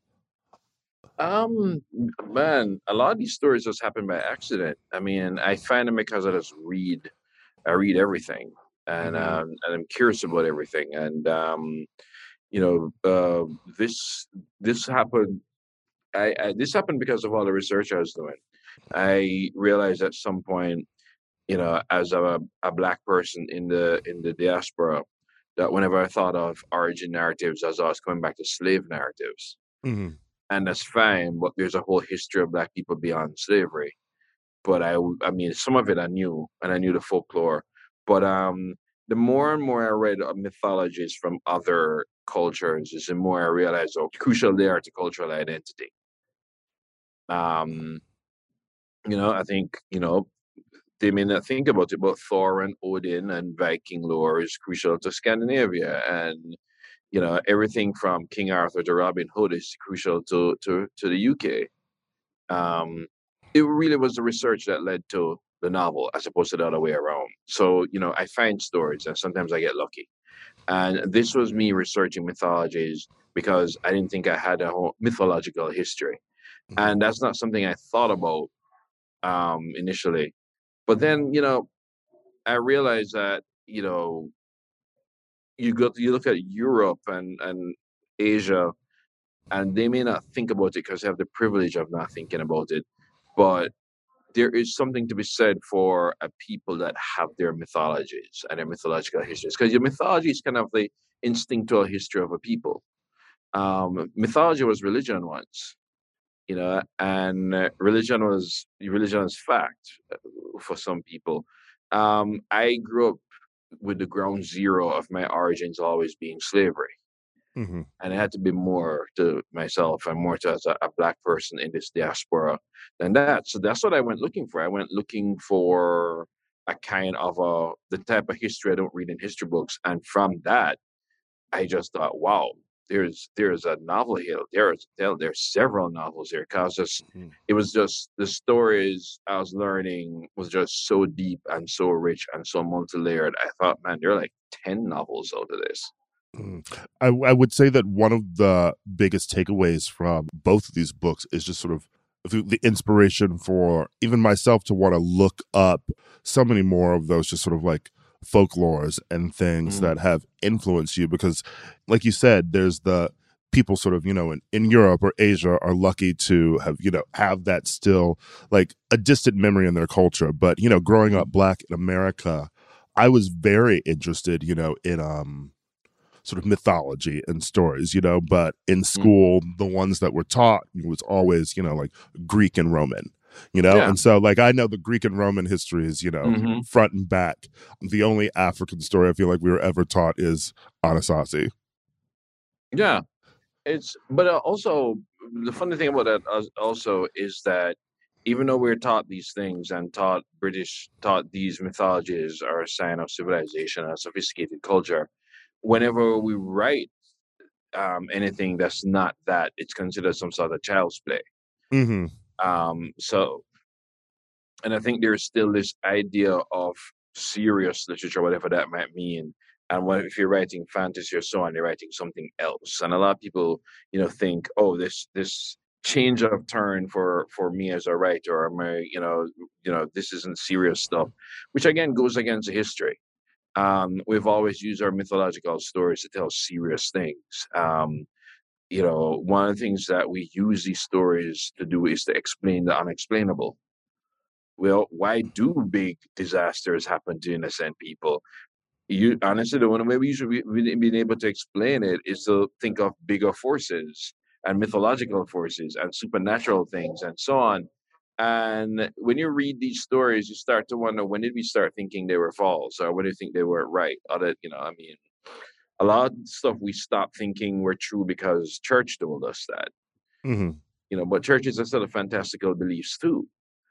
S4: Um, man, a lot of these stories just happen by accident. I mean, I find them because I just read. I read everything, and
S1: Mm-hmm.
S4: um, and I'm curious about everything. And um, you know, uh, this this happened. I, I this happened because of all the research I was doing. I realized at some point, you know, as a a black person in the in the diaspora, that whenever I thought of origin narratives, as I was coming back to slave narratives,
S1: Mm-hmm.
S4: and that's fine. But there's a whole history of black people beyond slavery. But I, w- I mean, some of it I knew, and I knew the folklore. But um, the more and more I read uh, mythologies from other cultures, is the more I realized how crucial they are to cultural identity. Um, you know, I think, you know, they may not think about it, but Thor and Odin and Viking lore is crucial to Scandinavia, and you know, everything from King Arthur to Robin Hood is crucial to to to the U K. Um, it really was the research that led to the novel, as opposed to the other way around. So, you know, I find stories, and sometimes I get lucky. And this was me researching mythologies because I didn't think I had a whole mythological history,
S1: Mm-hmm.
S4: and that's not something I thought about um, initially. But then, you know, I realized that, you know, you go you look at Europe and and Asia, and they may not think about it because they have the privilege of not thinking about it, but there is something to be said for a people that have their mythologies and their mythological histories, because your mythology is kind of the instinctual history of a people. Um, mythology was religion once, you know, and uh, religion was religion is fact uh, for some people. Um, I grew up with the ground zero of my origins always being slavery,
S1: Mm-hmm.
S4: and it had to be more to myself and more to as a, a black person in this diaspora than that. So that's what I went looking for. I went looking for a kind of a the type of history I don't read in history books, and from that, I just thought, wow, there's there's a novel here. There's there, there's several novels here. Cause just
S1: Mm-hmm.
S4: it was just the stories I was learning was just so deep and so rich and so multi-layered. I thought, man, there are like ten novels out of this.
S1: Mm. I, I would say that one of the biggest takeaways from both of these books is just sort of the, the inspiration for even myself to want to look up so many more of those just sort of like folklores and things
S4: Mm,
S1: that have influenced you. Because, like you said, there's the people sort of, you know, in, in Europe or Asia are lucky to have, you know, have that still like a distant memory in their culture. But, you know, growing
S4: mm,
S1: up black in America, I was very interested, you know, in, um, sort of mythology and stories, you know, but in
S4: mm.
S1: school, the ones that were taught was always, you know, like Greek and Roman, you know?
S4: Yeah.
S1: And so, like, I know the Greek and Roman history is, you know,
S4: Hmm.
S1: front and back. The only African story I feel like we were ever taught is Anasazi.
S4: Yeah. It's but uh, also the funny thing about that als- also is that even though we're taught these things and taught British taught these mythologies are a sign of civilization and sophisticated culture, whenever we write um, anything that's not that, it's considered some sort of child's play.
S1: Mm-hmm.
S4: Um, so, and I think there's still this idea of serious literature, whatever that might mean. And what if you're writing fantasy or so on, you're writing something else. And a lot of people, you know, think, oh, this this change of turn for for me as a writer, or my, you know, you know, this isn't serious stuff, which again goes against the history. Um, we've always used our mythological stories to tell serious things. Um, you know, one of the things that we use these stories to do is to explain the unexplainable. Well, why do big disasters happen to innocent people? You honestly, the only way we usually be, being able to explain it is to think of bigger forces and mythological forces and supernatural things and so on. And when you read these stories, you start to wonder, when did we start thinking they were false, or when do you think they were right? Other, you know, I mean, a lot of stuff we stopped thinking were true because church told us that.
S1: Mm-hmm.
S4: You know, but churches are still of fantastical beliefs too.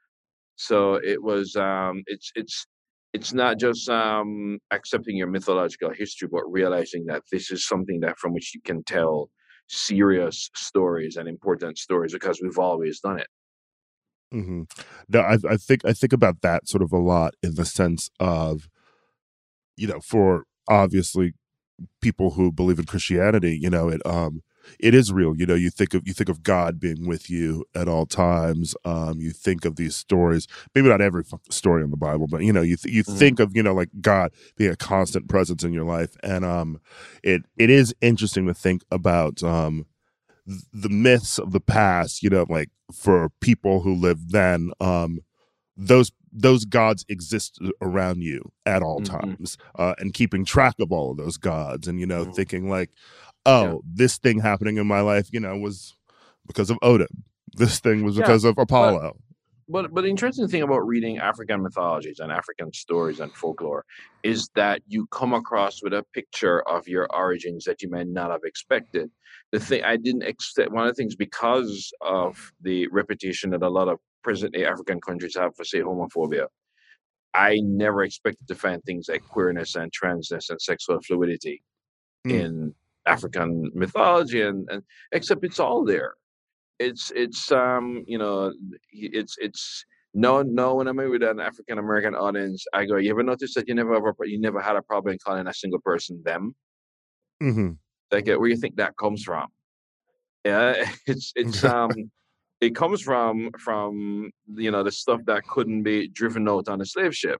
S4: So it was um it's it's it's not just um accepting your mythological history, but realizing that this is something that from which you can tell serious stories and important stories, because we've always done it.
S1: Mm-hmm. No, I, I think I think about that sort of a lot in the sense of, you know, for obviously people who believe in Christianity, you know, it um it is real. You know, you think of you think of God being with you at all times. Um, you think of these stories, maybe not every f- story in the Bible, but you know, you th- you
S4: Mhm.
S1: think of, you know, like God being a constant presence in your life, and um, it it is interesting to think about um th- the myths of the past. You know, like for people who lived then, um, those those gods exist around you at all
S4: Mhm.
S1: times, uh, and keeping track of all of those gods, and you know,
S4: Mhm.
S1: thinking like,
S4: Yeah.
S1: oh, this thing happening in my life, you know, was because of Odin. This thing was
S4: Yeah.
S1: because of
S4: But
S1: Apollo.
S4: But but the interesting thing about reading African mythologies and African stories and folklore is that you come across with a picture of your origins that you may not have expected. The thing I didn't expect, one of the things, because of the reputation that a lot of present-day African countries have for, say, homophobia, I never expected to find things like queerness and transness and sexual fluidity
S1: Mm,
S4: in African mythology, and, and except it's all there. It's it's um you know it's it's no no when I'm with an African American audience, I go, you ever notice that you never ever you never had a problem calling a single person them?
S1: hmm
S4: Like, uh, where you think that comes from? Yeah, it's it's um it comes from from you know the stuff that couldn't be driven out on a slave ship,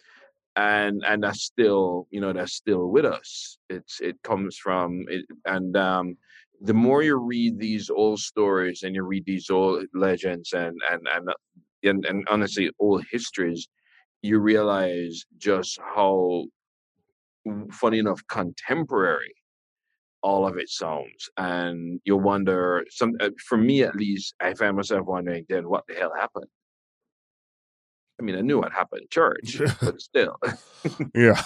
S4: and and that's still, you know, that's still with us. It's it comes from it, and um the more you read these old stories and you read these old legends and and and and, and honestly old histories, you realize just how, funny enough, contemporary all of it sounds. And you wonder, some uh, for me at least, I find myself wondering, then what the hell happened? I mean, I knew what happened in church, but still.
S1: yeah.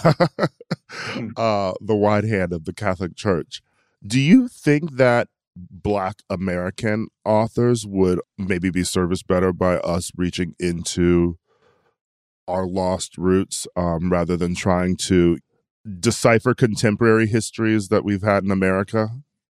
S1: uh, the wide hand of the Catholic Church. Do you think that Black American authors would maybe be serviced better by us reaching into our lost roots, um, rather than trying to decipher contemporary histories that we've had in America?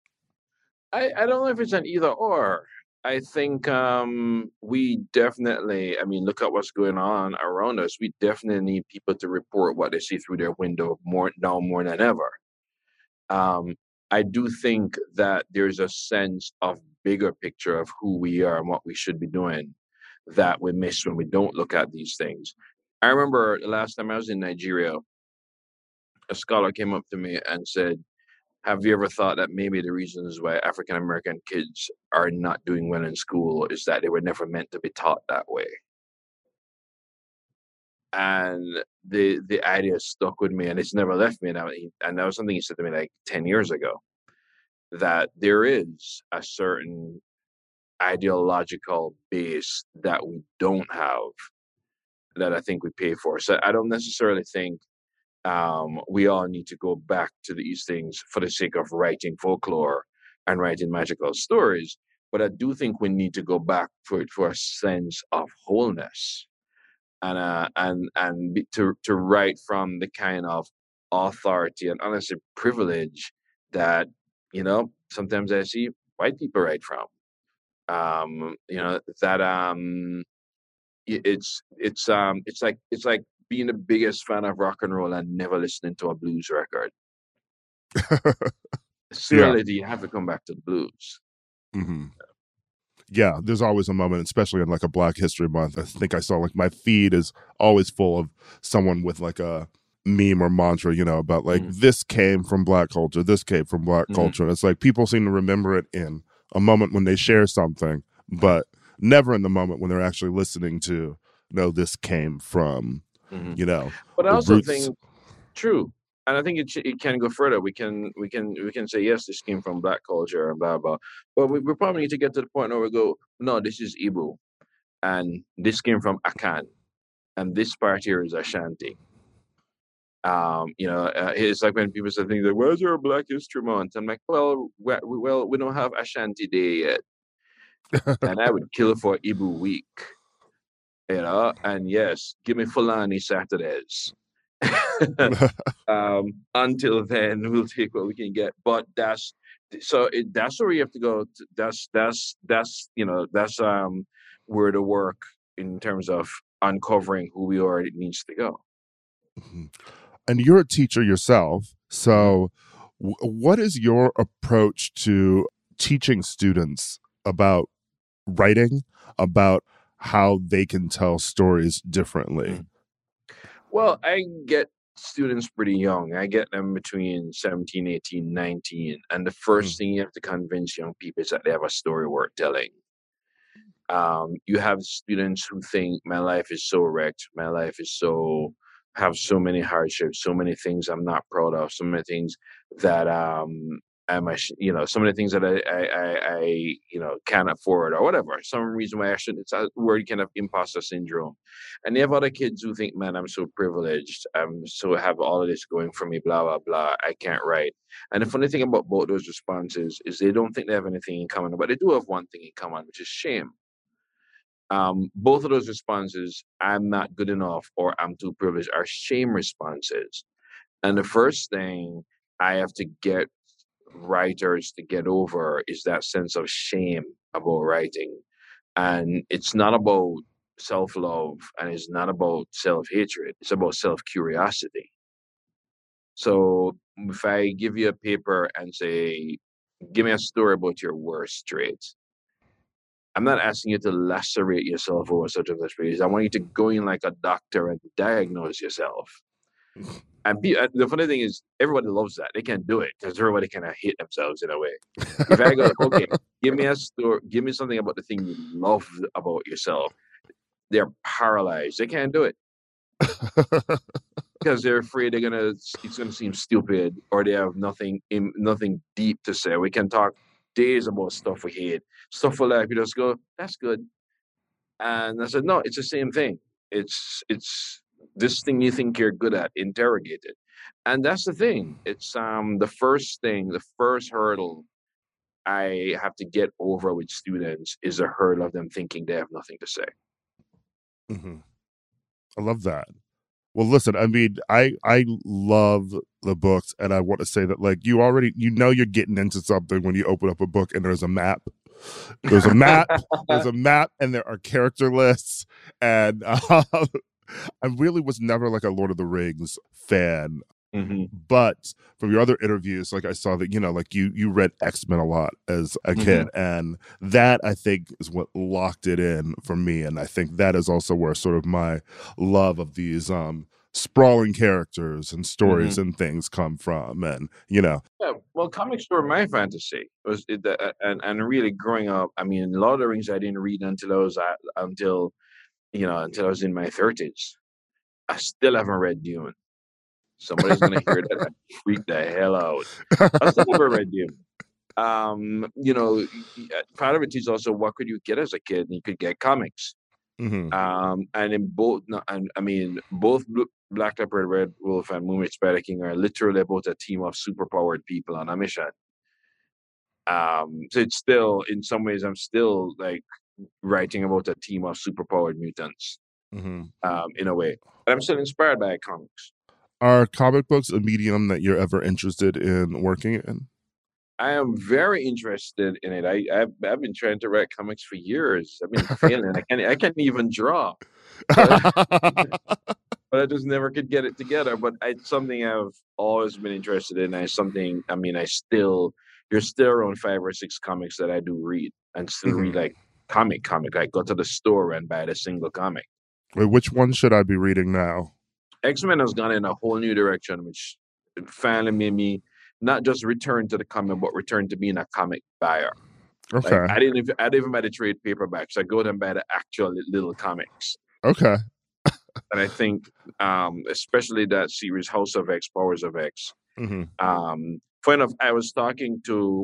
S4: I, I don't know if it's an either or. I think um, we definitely, I mean, look at what's going on around us. We definitely need people to report what they see through their window more now more than ever. Um, I do think that there's a sense of bigger picture of who we are and what we should be doing that we miss when we don't look at these things. I remember the last time I was in Nigeria, a scholar came up to me and said, have you ever thought that maybe the reasons why African American kids are not doing well in school is that they were never meant to be taught that way? And the the idea stuck with me, and it's never left me. And, I, and that was something he said to me like ten years ago, that there is a certain ideological base that we don't have that I think we pay for. So I don't necessarily think um, we all need to go back to these things for the sake of writing folklore and writing magical stories. But I do think we need to go back for for a sense of wholeness, and uh, and and be, to to write from the kind of authority and honestly privilege that, you know, sometimes I see white people write from. Um, you know that um, i- it's it's um, it's like it's like being the biggest fan of rock and roll and never listening to a blues record. Sooner or
S1: Yeah.
S4: later, you have to come back to the blues.
S1: hmm Yeah, there's always a moment, especially in like a Black History Month. I think I saw like my feed is always full of someone with like a meme or mantra, you know, about like
S4: Mhm.
S1: this came from Black culture, this came from Black
S4: Mhm.
S1: culture. And it's like people seem to remember it in a moment when they share something, but never in the moment when they're actually listening to, no, this came from,
S4: Mhm.
S1: you know,
S4: But I
S1: the
S4: also
S1: roots.
S4: think true, and I think it sh- it can go further. We can we can we can say yes, this came from black culture and blah blah. But we, we probably need to get to the point where we go, no, this is Igbo, and this came from Akan, and this part here is Ashanti. Um, you know, uh, it's like when people say things like, "Where's your Black History Month?" I'm like, well, we, we- well, we don't have Ashanti Day yet, and I would kill for Igbo Week. You know, and yes, give me Fulani Saturdays. um, until then, we'll take what we can get. But that's so it, that's where you have to go. To, that's that's that's you know that's um where the work in terms of uncovering who we are it needs to go.
S1: Mhm. And you're a teacher yourself.
S4: Mhm.
S1: So, w- what is your approach to teaching students about writing, about how they can tell stories differently?
S4: Mm. Well, I get students pretty young. I get them between seventeen, eighteen, nineteen. And the
S1: Mm,
S4: first thing you have to convince young people is that they have a story worth telling. Um, you have students who think my life is so wrecked, my life is so have so many hardships, so many things I'm not proud of, so many things that um I'm ash- you know, so many things that I I, I, I you know can't afford or whatever. Some reason why I shouldn't. It's a word kind of imposter syndrome, and you have other kids who think, man, I'm so privileged, I'm so have all of this going for me, blah blah blah. I can't write. And the funny thing about both those responses is they don't think they have anything in common, but they do have one thing in common, which is shame. Um, both of those responses, I'm not good enough or I'm too privileged, are shame responses. And the first thing I have to get writers to get over is that sense of shame about writing. And it's not about self love and it's not about self hatred, it's about self curiosity. So if I give you a paper and say, give me a story about your worst trait, I'm not asking you to lacerate yourself over such of this. I want you to go in like a doctor and diagnose yourself. And be, uh, the funny thing is, everybody loves that. They can't do it because everybody kind of hate themselves in a way. If I go, okay, give me a story, give me something about the thing you love about yourself, they're paralyzed. They can't do it because they're afraid they're gonna. It's gonna seem stupid, or they have nothing, in, nothing deep to say. We can talk days about stuff we hate, stuff we like. We just go, that's good. And I said, no, it's the same thing. It's it's this thing you think you're good at, interrogate it. And that's the thing. It's um the first thing, the first hurdle I have to get over with students is the hurdle of them thinking they have nothing to say.
S1: mhm. I love that. Well, listen, I mean, I I love the books, and I want to say that like you already you know you're getting into something when you open up a book and there's a map. There's a map. There's a map, and there are character lists. And uh, I really was never like a Lord of the Rings fan,
S4: hmm
S1: but from your other interviews, like I saw that you know, like you you read X-Men a lot as a
S4: hmm
S1: kid, and that I think is what locked it in for me. And I think that is also where sort of my love of these um sprawling characters and
S4: hmm
S1: stories and things come from. And you know,
S4: Yeah, well, comics were my fantasy. It was it, uh, and and really growing up. I mean, Lord of the Rings I didn't read until I was at, until you know until I was in my thirties. I still haven't read Dune. Somebody's gonna hear that and freak the hell out. I still never read Dune. Um, you know, y- y- uh, part of it is also what could you get as a kid? You could get comics.
S1: Mhm,
S4: Um, and in both, no, and I mean, both Blue, Black Leopard, Red Wolf, and Moonlit Spider King are literally about a team of superpowered people on a mission. Um, so it's still, in some ways, I'm still like writing about a team of superpowered mutants.
S1: mhm.
S4: Um, in a way, but I'm still inspired by comics.
S1: Are comic books a medium that you're ever interested in working in?
S4: I am very interested in it. I I've, I've been trying to write comics for years. I've been failing. I can't I can't even draw, but, but I just never could get it together. But it's something I've always been interested in. And it's something. I mean, I still there's still around five or six comics that I do read and still
S1: Mhm.
S4: read like comic comic. I go to the store and buy the single comic.
S1: Wait, which one should I be reading now?
S4: X-Men has gone in a whole new direction, which finally made me not just return to the comic, but return to being a comic buyer.
S1: Okay.
S4: Like I didn't even I didn't even buy the trade paperbacks. I go and buy the actual li- little comics.
S1: Okay.
S4: And I think um especially that series House of X, Powers of X.
S1: hmm
S4: Um funny enough, I was talking to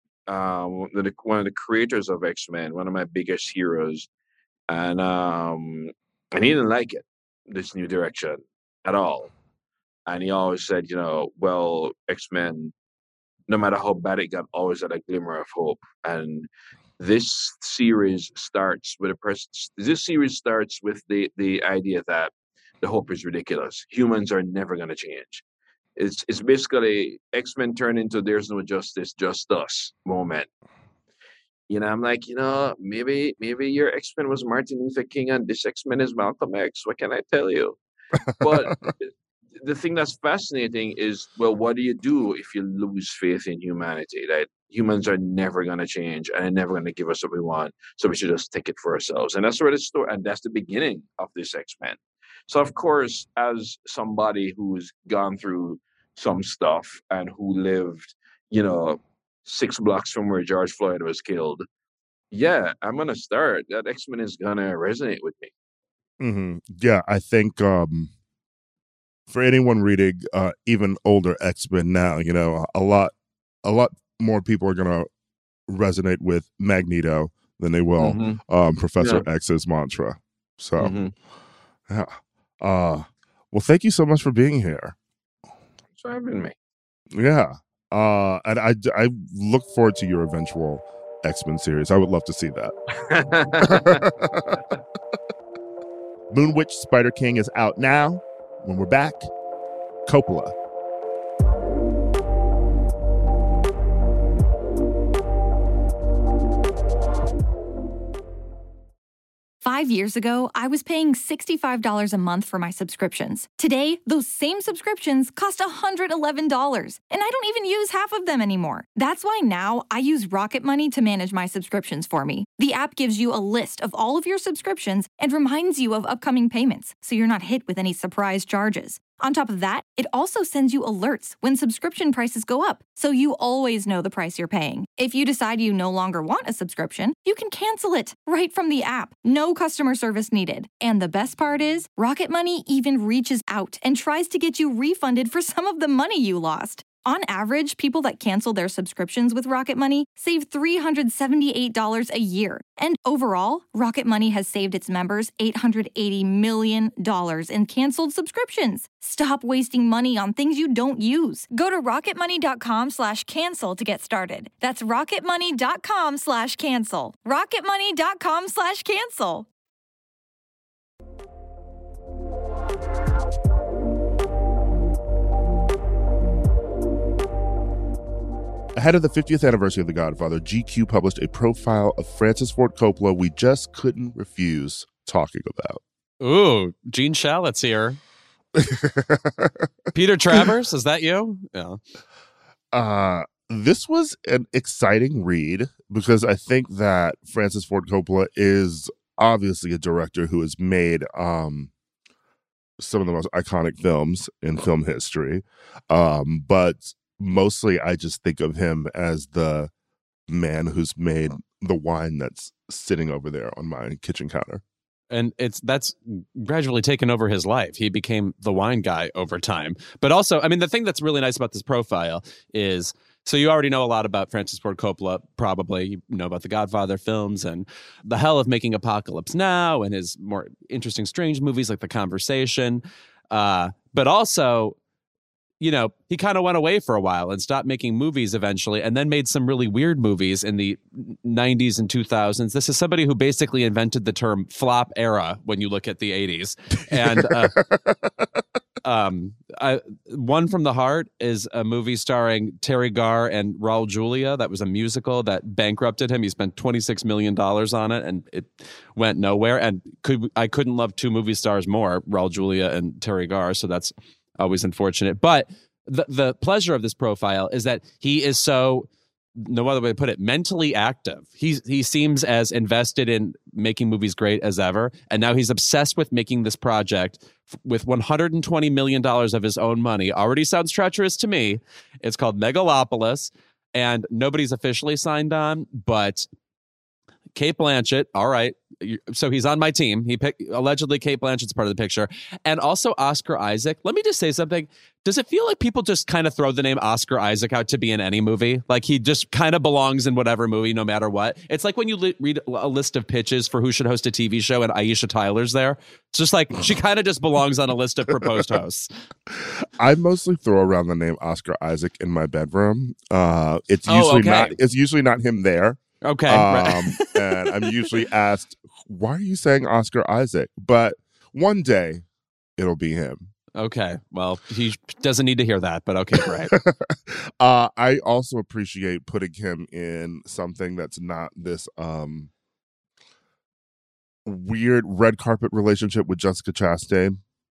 S4: um the, one of the creators of X-Men, one of my biggest heroes, and um and he didn't like it, this new direction at all. And he always said, you know, well, X-Men, no matter how bad it got, always had a glimmer of hope. And this series starts with a person. This series starts with the the idea that the hope is ridiculous. Humans are never going to change. It's it's basically X-Men turn into there's no justice, just us moment. You know, I'm like, you know, maybe maybe your X-Men was Martin Luther King and this X-Men is Malcolm X. What can I tell you? But the thing that's fascinating is, well, what do you do if you lose faith in humanity? That humans are never going to change and are never going to give us what we want, so we should just take it for ourselves. And that's where the story, and that's the beginning of this X-Men. So, of course, as somebody who's gone through some stuff and who lived, you know, six blocks from where George Floyd was killed, yeah, I'm gonna start. That X-Men is gonna resonate with me.
S1: hmm Yeah, I think um, for anyone reading uh, even older X-Men now, you know, a lot, a lot more people are gonna resonate with Magneto than they will
S4: Mhm.
S1: um, Professor
S4: Yeah.
S1: X's mantra. So,
S4: Mhm.
S1: yeah. Uh, well, thank you so much for being here.
S4: Thanks for having me.
S1: Yeah. Uh, and I, I look forward to your eventual X-Men series. I would love to see that. Moon Witch Spider King is out now. When we're back, Coppola.
S3: Five years ago, I was paying sixty-five dollars a month for my subscriptions. Today, those same subscriptions cost one hundred eleven dollars, and I don't even use half of them anymore. That's why now I use Rocket Money to manage my subscriptions for me. The app gives you a list of all of your subscriptions and reminds you of upcoming payments, so you're not hit with any surprise charges. On top of that, it also sends you alerts when subscription prices go up, so you always know the price you're paying. If you decide you no longer want a subscription, you can cancel it right from the app. No customer service needed. And the best part is, Rocket Money even reaches out and tries to get you refunded for some of the money you lost. On average, people that cancel their subscriptions with Rocket Money save three hundred seventy-eight dollars a year. And overall, Rocket Money has saved its members eight hundred eighty million dollars in canceled subscriptions. Stop wasting money on things you don't use. Go to rocketmoney.com slash cancel to get started. That's rocketmoney.com slash cancel. rocketmoney.com slash cancel.
S1: Ahead of the fiftieth anniversary of The Godfather, G Q published a profile of Francis Ford Coppola we just couldn't refuse talking about.
S2: Ooh, Gene Shalit's here. Peter Travers, is that you? Yeah.
S1: Uh, this was an exciting read because I think that Francis Ford Coppola is obviously a director who has made um, some of the most iconic films in film history. Um, but mostly I just think of him as the man who's made the wine that's sitting over there on my kitchen counter.
S2: And it's that's gradually taken over his life. He became the wine guy over time. But also, I mean, the thing that's really nice about this profile is, so you already know a lot about Francis Ford Coppola, probably. You know about the Godfather films and the hell of making Apocalypse Now and his more interesting, strange movies like The Conversation. Uh, but also, you know, he kind of went away for a while and stopped making movies eventually, and then made some really weird movies in the nineties and two thousands. This is somebody who basically invented the term flop era when you look at the eighties. And uh, um, I, One from the Heart is a movie starring Terry Garr and Raul Julia. That was a musical that bankrupted him. He spent twenty-six million dollars on it, and it went nowhere. And could I couldn't love two movie stars more, Raul Julia and Terry Garr. So that's always unfortunate. But the the pleasure of this profile is that he is so, no other way to put it, mentally active. He he seems as invested in making movies great as ever, and now he's obsessed with making this project f- with one hundred twenty million dollars of his own money. Already sounds treacherous to me. It's called Megalopolis, and nobody's officially signed on, but Cate Blanchett, all right. So he's on my team. He picked, allegedly Cate Blanchett's part of the picture. And also Oscar Isaac. Let me just say something. Does it feel like people just kind of throw the name Oscar Isaac out to be in any movie? Like he just kind of belongs in whatever movie, no matter what. It's like when you li- read a list of pitches for who should host a T V show and Aisha Tyler's there. It's just like she kind of just belongs on a list of proposed hosts.
S1: I mostly throw around the name Oscar Isaac in my bedroom. Uh, it's
S2: Oh,
S1: usually
S2: okay.
S1: not. It's usually not him there.
S2: Okay.
S1: Um,
S2: right.
S1: and I'm usually asked, why are you saying Oscar Isaac? But one day it'll be him.
S2: Okay. Well, he doesn't need to hear that, but okay, great.
S1: uh, I also appreciate putting him in something that's not this um, weird red carpet relationship with Jessica Chastain.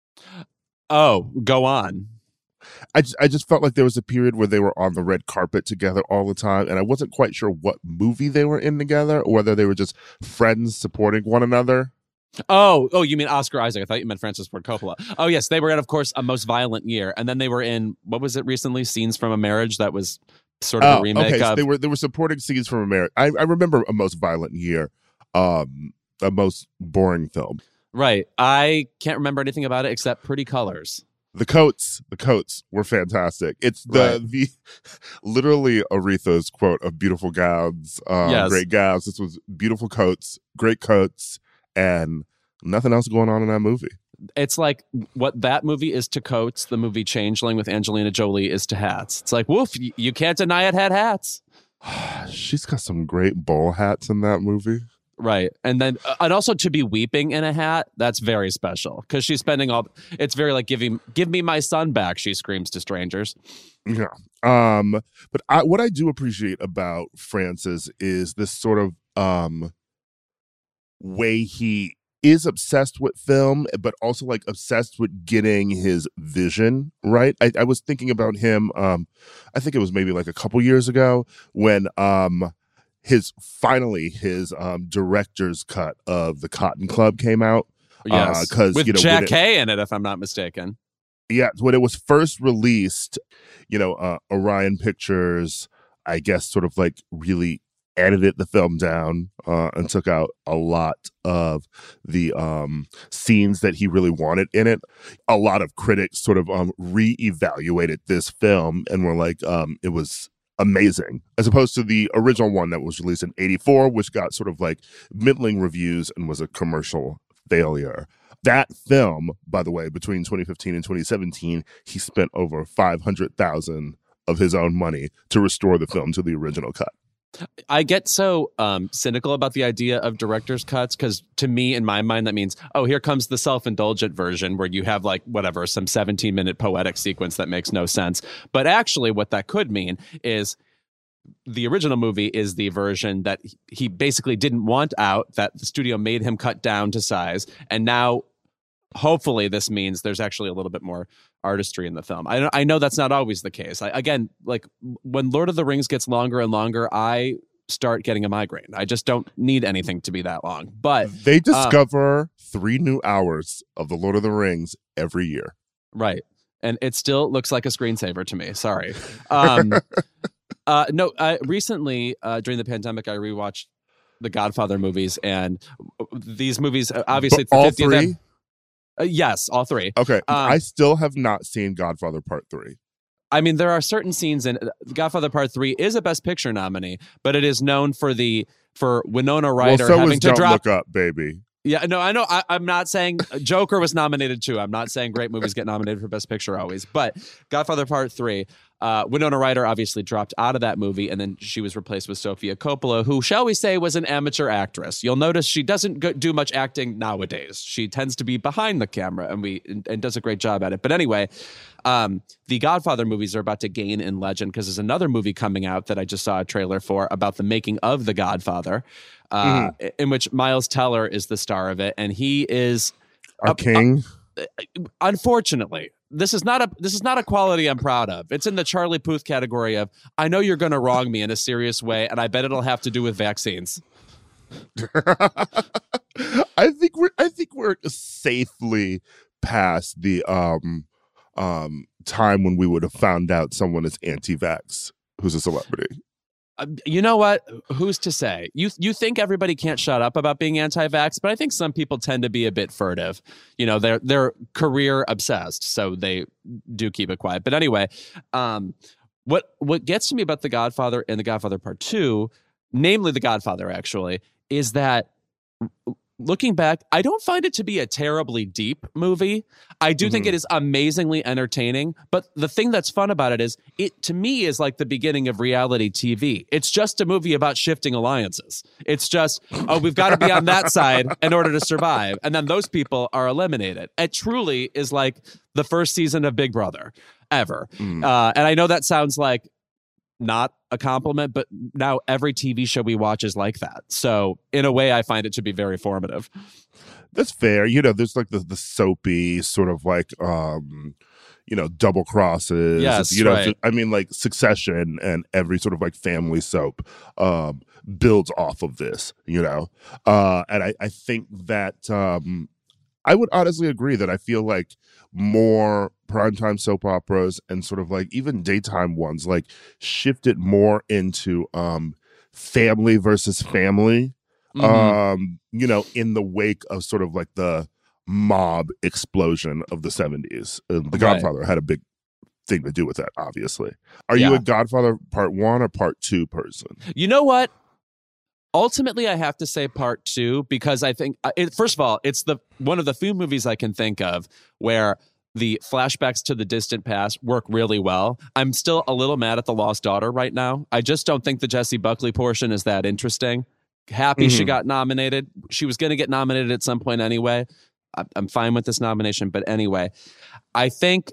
S2: Oh, go on.
S1: I just, I just felt like there was a period where they were on the red carpet together all the time, and I wasn't quite sure what movie they were in together, or whether they were just friends supporting one another.
S2: Oh, oh, you mean Oscar Isaac? I thought you meant Francis Ford Coppola. Oh, yes, they were in, of course, A Most Violent Year, and then they were in, what was it recently? Scenes from a Marriage. That was sort of
S1: Oh,
S2: a remake
S1: okay, so
S2: of.
S1: they were they were supporting scenes from America. I, I remember A Most Violent Year, um, a most boring film.
S2: Right. I can't remember anything about it except pretty colors.
S1: The coats, the coats were fantastic. It's the
S2: Right.
S1: the literally Aretha's quote of beautiful gowns, um,
S2: Yes.
S1: great gowns. This was beautiful coats, great coats, and nothing else going on in that movie.
S2: It's like what that movie is to coats, the movie Changeling with Angelina Jolie is to hats. It's like, woof, you, you can't deny it had hats.
S1: She's got some great bowl hats in that movie.
S2: Right. And then, uh, and also to be weeping in a hat, that's very special because she's spending all, it's very like giving, give me my son back, she screams to strangers.
S1: Yeah. Um, but I, what I do appreciate about Francis is this sort of um way he is obsessed with film, but also like obsessed with getting his vision right. I, I was thinking about him. Um, I think it was maybe like a couple years ago when um his finally his um director's cut of The Cotton Club came out.
S2: Yes.
S1: Uh, 'cause,
S2: with
S1: you know,
S2: Jack
S1: when it-
S2: Hay in it, if I'm not mistaken.
S1: Yeah, when it was first released, you know, uh, Orion Pictures, I guess, sort of like really edited the film down uh, and took out a lot of the um, scenes that he really wanted in it. A lot of critics sort of um, re-evaluated this film and were like, um, it was amazing, as opposed to the original one that was released in eighty-four, which got sort of like middling reviews and was a commercial failure. That film, by the way, between twenty fifteen and twenty seventeen, he spent over five hundred thousand dollars of his own money to restore the film to the original cut.
S2: I get so um, cynical about the idea of director's cuts because to me, in my mind, that means, oh, here comes the self-indulgent version where you have like whatever, some seventeen minute poetic sequence that makes no sense. But actually what that could mean is the original movie is the version that he basically didn't want out, that the studio made him cut down to size. And now hopefully this means there's actually a little bit more artistry in the film. I, I know that's not always the case. I, again, like when Lord of the Rings gets longer and longer, I start getting a migraine. I just don't need anything to be that long. But
S1: they discover um, three new hours of The Lord of the Rings every year.
S2: Right. And it still looks like a screensaver to me. Sorry. Um, uh, no, I, recently uh, during the pandemic, I rewatched the Godfather movies, and these movies, obviously, it's the
S1: all
S2: fiftieth
S1: three?
S2: Uh, yes, all three.
S1: Okay.
S2: Um,
S1: I still have not seen Godfather Part three.
S2: I mean, there are certain scenes in Godfather Part three is a Best Picture nominee, but it is known for the for Winona Ryder
S1: well, so
S2: having
S1: is
S2: to
S1: Don't
S2: drop.
S1: Look Up, baby.
S2: Yeah, no, I know. I, I'm not saying Joker was nominated too. I'm not saying great movies get nominated for Best Picture always, but Godfather Part three. Uh, Winona Ryder obviously dropped out of that movie, and then she was replaced with Sofia Coppola, who, shall we say, was an amateur actress. You'll notice she doesn't go, do much acting nowadays. She tends to be behind the camera, and we and, and does a great job at it. But anyway, um, the Godfather movies are about to gain in legend because there's another movie coming out that I just saw a trailer for about the making of The Godfather, uh, mm-hmm. in which Miles Teller is the star of it, and he is
S1: our a, king.
S2: A, unfortunately. This is not a this is not a quality I'm proud of. It's in the Charlie Puth category of I know you're going to wrong me in a serious way, and I bet it'll have to do with vaccines.
S1: I think we're I think we're safely past the um um time when we would have found out someone is anti-vax who's a celebrity.
S2: Uh, you know what? Who's to say? You you think everybody can't shut up about being anti-vax, but I think some people tend to be a bit furtive. You know, they're they're career obsessed, so they do keep it quiet. But anyway, um, what what gets to me about The Godfather and The Godfather Part Two, namely The Godfather, actually, is that looking back, I don't find it to be a terribly deep movie. I do mm-hmm. think it is amazingly entertaining, but the thing that's fun about it is it, to me, is like the beginning of reality T V. It's just a movie about shifting alliances. It's just, oh, we've got to be on that side in order to survive. And then those people are eliminated. It truly is like the first season of Big Brother ever. Mm. Uh, and I know that sounds like not a compliment, but now every T V show we watch is like that. So in a way, I find it to be very formative.
S1: That's fair. You know, there's like the, the soapy sort of like, um, you know, double crosses.
S2: Yes,
S1: you know,
S2: right.
S1: I mean, like Succession and every sort of like family soap um, builds off of this, you know. Uh, and I, I think that um, I would honestly agree that I feel like more primetime soap operas and sort of like even daytime ones like shifted more into um family versus family, mm-hmm. um you know, in the wake of sort of like the mob explosion of the seventies. uh, the right. Godfather had a big thing to do with that, obviously. Are yeah. you a Godfather Part One or Part Two person?
S2: You know what? Ultimately, I have to say Part Two because I think, it, first of all, it's the one of the few movies I can think of where the flashbacks to the distant past work really well. I'm still a little mad at The Lost Daughter right now. I just don't think the Jessie Buckley portion is that interesting. Happy mm-hmm. she got nominated. She was going to get nominated at some point anyway. I'm fine with this nomination, but anyway, I think,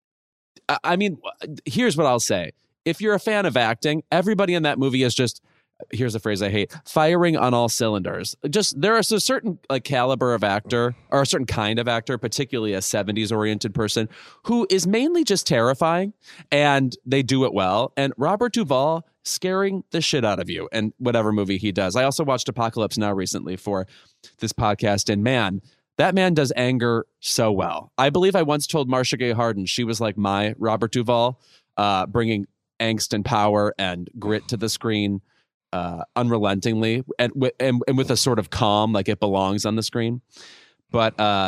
S2: I mean, here's what I'll say. If you're a fan of acting, everybody in that movie is just, here's a phrase I hate, firing on all cylinders. Just there is a certain like caliber of actor or a certain kind of actor, particularly a seventies oriented person, who is mainly just terrifying and they do it well. And Robert Duvall scaring the shit out of you in whatever movie he does. I also watched Apocalypse Now recently for this podcast, and man, that man does anger so well. I believe I once told Marcia Gay Harden she was like my Robert Duvall, uh, bringing angst and power and grit to the screen. Uh, unrelentingly and, and and with a sort of calm, like it belongs on the screen. But uh,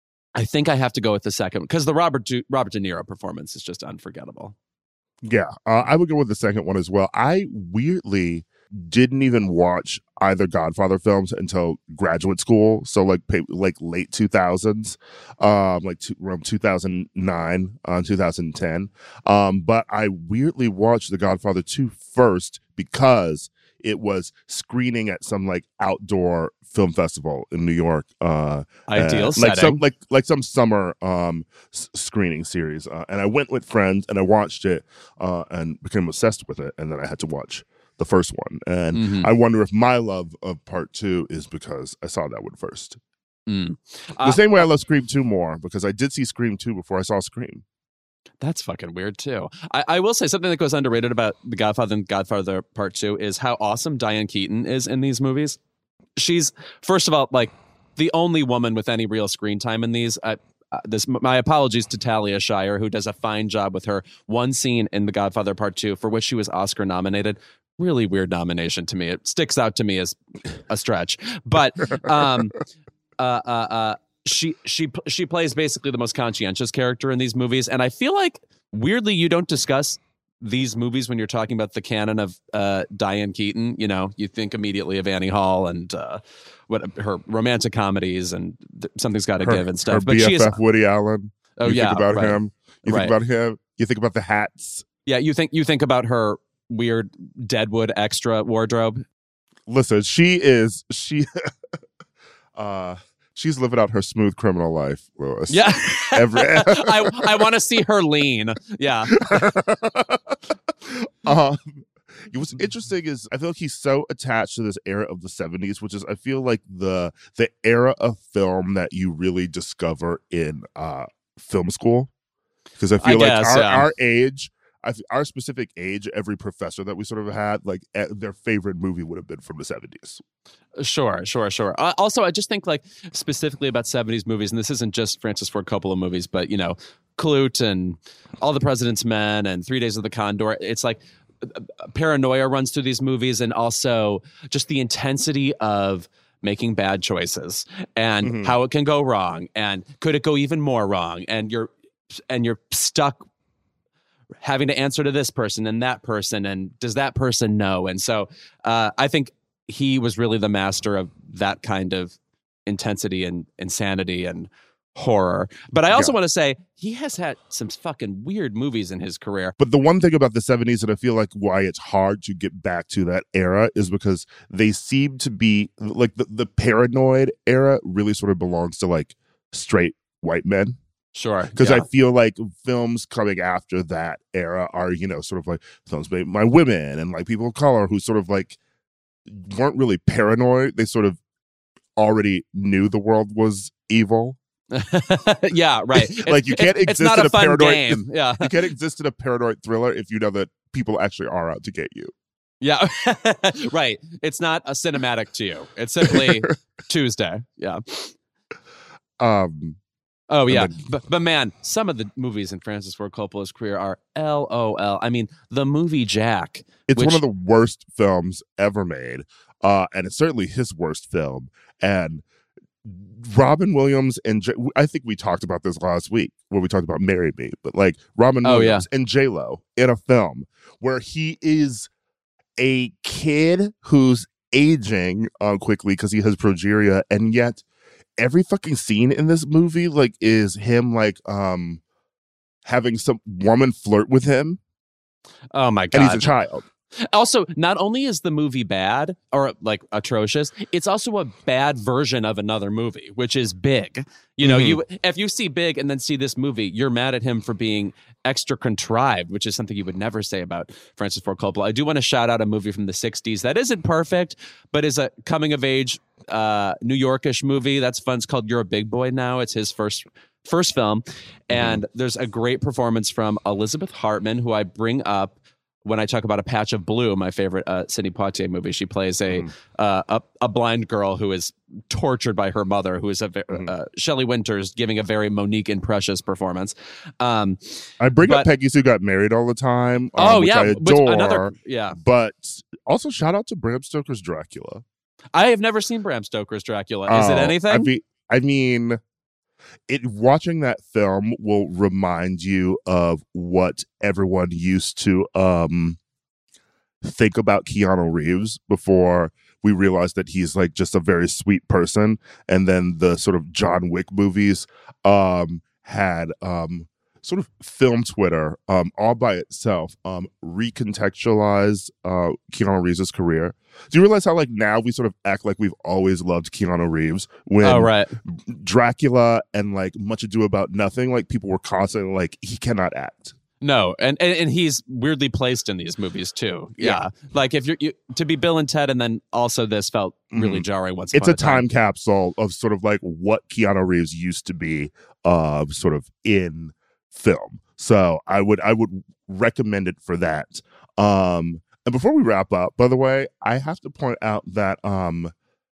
S2: I think I have to go with the second because the Robert De, Robert De Niro performance is just unforgettable.
S1: Yeah, uh, I would go with the second one as well. I weirdly didn't even watch either Godfather films until graduate school, so like like late two thousands, um, like two, around two thousand nine, uh, two thousand ten. Um, but I weirdly watched The Godfather two first because it was screening at some like outdoor film festival in New York. Uh,
S2: Ideal
S1: uh,
S2: setting.
S1: Like some like like some summer um, s- screening series, uh, and I went with friends and I watched it uh, and became obsessed with it. And then I had to watch the first one, and mm-hmm. I wonder if my love of Part Two is because I saw that one first.
S2: Mm.
S1: Uh, the same way I love Scream Two more because I did see Scream Two before I saw Scream.
S2: That's fucking weird too. I, I will say something that goes underrated about The Godfather and Godfather Part Two is how awesome Diane Keaton is in these movies. She's, first of all, like the only woman with any real screen time in these. I, uh, this my apologies to Talia Shire, who does a fine job with her one scene in The Godfather Part Two for which she was Oscar nominated. Really weird nomination to me. It sticks out to me as a stretch, but um, uh, uh, uh, she she she plays basically the most conscientious character in these movies, and I feel like weirdly you don't discuss these movies when you're talking about the canon of uh, Diane Keaton. You know, you think immediately of Annie Hall and uh, what her romantic comedies and th- Something's Got to Give and stuff.
S1: Her
S2: but
S1: B F F
S2: she is
S1: Woody Allen.
S2: Oh
S1: you
S2: yeah,
S1: think about
S2: right.
S1: him. You
S2: right.
S1: think about him. You think about the hats
S2: Yeah, you think you think about her weird Deadwood extra wardrobe.
S1: Listen, she is she uh she's living out her smooth criminal life, Lewis.
S2: Yeah.
S1: Every
S2: I I want to see her lean. Yeah.
S1: um what's interesting is I feel like he's so attached to this era of the seventies, which is I feel like the the era of film that you really discover in uh film school. Because I feel
S2: I
S1: like
S2: guess,
S1: our,
S2: yeah.
S1: our age, I, our specific age, every professor that we sort of had, like eh, their favorite movie would have been from the seventies.
S2: Sure, sure, sure. Uh, also, I just think like specifically about seventies movies, and this isn't just Francis Ford Coppola movies, but you know, Clute and All the President's Men and Three Days of the Condor. It's like paranoia runs through these movies, and also just the intensity of making bad choices and
S1: Mhm.
S2: how it can go wrong, and could it go even more wrong, and you're and you're stuck having to answer to this person and that person, and does that person know? And so uh, I think he was really the master of that kind of intensity and insanity and horror. But I also
S1: Yeah.
S2: want to say he has had some fucking weird movies in his career.
S1: But the one thing about the seventies that I feel like why it's hard to get back to that era is because they seem to be like the, the paranoid era really sort of belongs to like straight white men.
S2: Sure.
S1: Because
S2: yeah.
S1: I feel like films coming after that era are, you know, sort of like films made by women and like people of color who sort of like weren't really paranoid. They sort of already knew the world was evil.
S2: yeah, right.
S1: Like you can't
S2: it's, it's
S1: exist
S2: not
S1: in
S2: a
S1: a
S2: fun
S1: paranoid
S2: game. Yeah.
S1: you can't exist in a paranoid thriller if you know that people actually are out to get you.
S2: Yeah. Right. It's not a cinematic to you. It's simply Tuesday. Yeah.
S1: Um
S2: Oh, yeah.
S1: then-
S2: but, but man, some of the movies in Francis Ford Coppola's career are L O L. I mean, the movie Jack.
S1: It's
S2: which,
S1: one of the worst films ever made. Uh, and it's certainly his worst film. And Robin Williams and J- I think we talked about this last week when we talked about Marry Me, but like Robin
S2: Oh,
S1: Williams and J-Lo in a film where he is a kid who's aging uh, quickly because he has progeria, and yet every fucking scene in this movie like is him like um having some woman flirt with him,
S2: Oh, my God.
S1: and he's a child.
S2: Also, not only is the movie bad or like atrocious, it's also a bad version of another movie, which is Big. You know,
S1: Mhm.
S2: you if you see Big and then see this movie, you're mad at him for being extra contrived, which is something you would never say about Francis Ford Coppola. I do want to shout out a movie from the sixties that isn't perfect, but is a coming of age uh, New Yorkish movie. That's fun. It's called You're a Big Boy Now. It's his first first film. And there's a great performance from Elizabeth Hartman, who I bring up when I talk about A Patch of Blue, my favorite uh, Sidney Poitier movie. She plays a,
S1: Mhm.
S2: uh, a a blind girl who is tortured by her mother, who is a ve-
S1: Mhm.
S2: uh, Shelley Winters giving a very Monique and Precious performance. Um,
S1: I bring
S2: But-
S1: up Peggy Sue Got Married all the time. um,
S2: oh
S1: which
S2: yeah,
S1: I
S2: which
S1: adore.
S2: another yeah.
S1: But also shout out to Bram Stoker's Dracula.
S2: I have never seen Bram Stoker's Dracula. Is it
S1: Oh,
S2: anything?
S1: I mean, I mean, it watching that film will remind you of what everyone used to um think about Keanu Reeves before we realized that he's like just a very sweet person. And then the sort of John Wick movies um had um sort of film Twitter um all by itself um recontextualize uh Keanu Reeves' career. Do you realize how like now we sort of act like we've always loved Keanu Reeves when
S2: oh right.
S1: Dracula and like Much Ado About Nothing, like people were constantly like, he cannot act.
S2: No, and, and and he's weirdly placed in these movies too. Yeah, like if you're you, to be Bill and Ted, and then also this felt really
S1: Mhm.
S2: jarring. Once
S1: It's
S2: upon
S1: a time capsule of sort of like what Keanu Reeves used to be, uh, sort of in film. So I would I would recommend it for that. Um, and before we wrap up, by the way, I have to point out that um,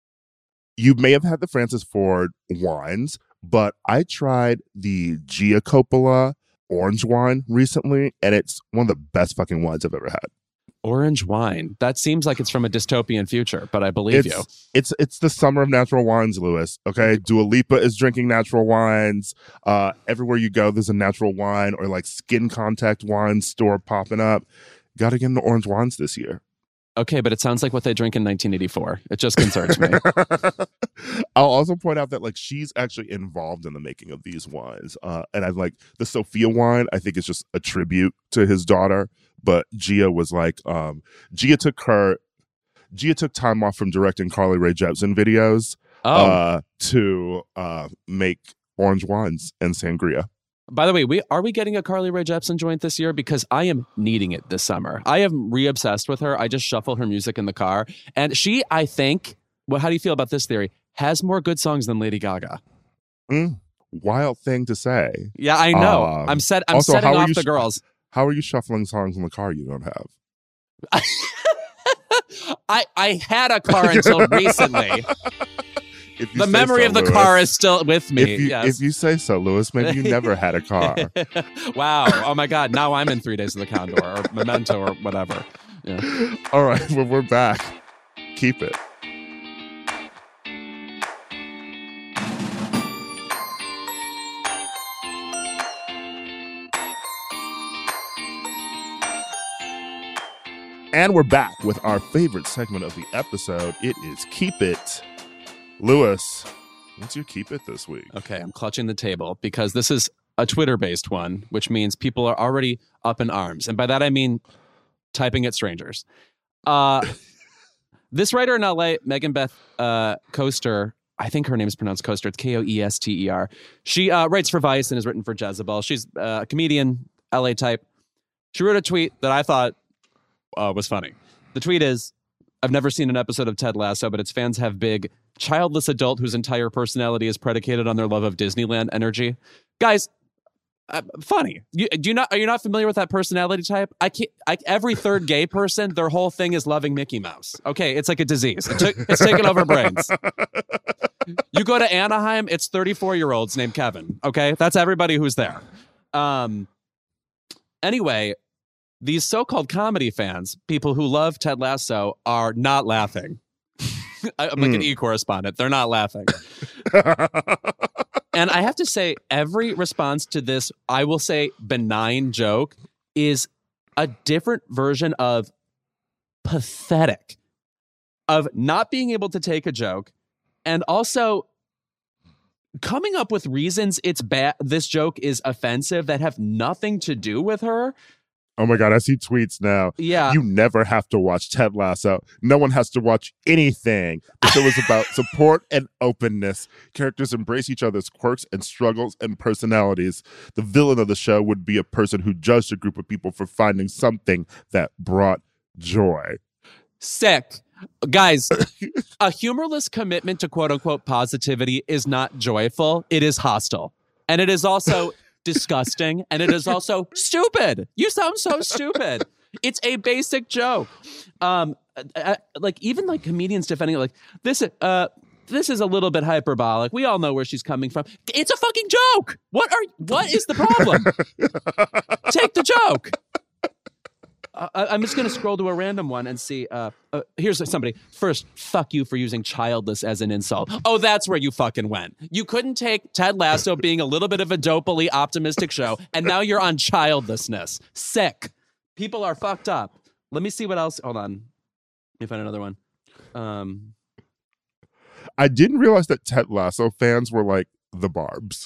S1: you may have had the Francis Ford wines, but I tried the Gia Coppola orange wine recently, and it's one of the best fucking wines I've ever had.
S2: Orange wine. That seems like it's from a dystopian future, but I believe
S1: It's,
S2: you.
S1: it's it's the summer of natural wines, Lewis. Okay, Dua Lipa is drinking natural wines. Uh, everywhere you go, there's a natural wine or like skin contact wine store popping up. Got to get into orange wines this year.
S2: Okay, but it sounds like what they drink in nineteen eighty-four. It just concerns me.
S1: I'll also point out that like she's actually involved in the making of these wines. Uh, and I'm like the Sophia wine, I think is just a tribute to his daughter. But Gia was like, um, Gia took her, Gia took time off from directing Carly Rae Jepsen videos
S2: Oh.
S1: uh, to uh, make orange wines and sangria.
S2: By the way, we are we getting a Carly Rae Jepsen joint this year? Because I am needing it this summer. I am re-obsessed with her. I just shuffle her music in the car. And she, I think, well, how do you feel about this theory? Has more good songs than Lady Gaga.
S1: Mm, wild thing to say.
S2: Yeah, I know.
S1: Um,
S2: I'm set. I'm
S1: also,
S2: setting
S1: how are
S2: off
S1: you
S2: the
S1: sh-
S2: girls.
S1: How are you shuffling songs in the car you don't have?
S2: I I had a car until recently.
S1: If you
S2: The
S1: say
S2: memory
S1: so,
S2: of the
S1: Louis.
S2: car is still with me.
S1: If you,
S2: yes.
S1: if you say so, Louis, maybe you never had a car.
S2: Wow. Oh my God. Now I'm in Three Days of the Condor or Memento or whatever. Yeah.
S1: All right, well, we're back. Keep it. And we're back with our favorite segment of the episode. It is Keep It. Lewis, what's your Keep It this week?
S2: Okay, I'm clutching the table because this is a Twitter-based one, which means people are already up in arms. And by that, I mean typing at strangers. Uh, this writer in L A, Megan Beth uh, Koester, I think her name is pronounced Koester. It's K O E S T E R. She uh, writes for Vice and has written for Jezebel. She's uh, a comedian, L A type. She wrote a tweet that I thought uh, was funny. The tweet is, I've never seen an episode of Ted Lasso, but its fans have big, childless adult whose entire personality is predicated on their love of Disneyland energy. Guys, uh, funny. You, do you not? Are you not familiar with that personality type? I can't. I, every third gay person, their whole thing is loving Mickey Mouse. Okay, it's like a disease. It took, it's taken over brains. You go to Anaheim, it's thirty-four-year-olds named Kevin. Okay, that's everybody who's there. Um. Anyway, these so-called comedy fans, people who love Ted Lasso, are not laughing. I'm like mm. an e-correspondent. They're not laughing. And I have to say, every response to this, I will say, benign joke is a different version of pathetic, of not being able to take a joke, and also coming up with reasons it's bad. This joke is offensive that have nothing to do with her.
S1: Oh my God, I see tweets now.
S2: Yeah.
S1: You never have to watch Ted Lasso. No one has to watch anything. The show is about support and openness. Characters embrace each other's quirks and struggles and personalities. The villain of the show would be a person who judged a group of people for finding something that brought joy.
S2: Sick. Guys, a humorless commitment to quote-unquote positivity is not joyful. It is hostile. And it is also disgusting, and it is also stupid. You sound so stupid. It's a basic joke. Um, uh, like even like comedians defending it, like this. Uh, this is a little bit hyperbolic. We all know where she's coming from. It's a fucking joke. What are? What is the problem? Take the joke. Uh, I'm just going to scroll to a random one and see. Uh, uh, here's somebody. First, fuck you for using childless as an insult. Oh, that's where you fucking went. You couldn't take Ted Lasso being a little bit of a dopely, optimistic show, and now you're on childlessness. Sick. People are fucked up. Let me see what else. Hold on. Let me find another one. Um,
S1: I didn't realize that Ted Lasso fans were like the Barbs.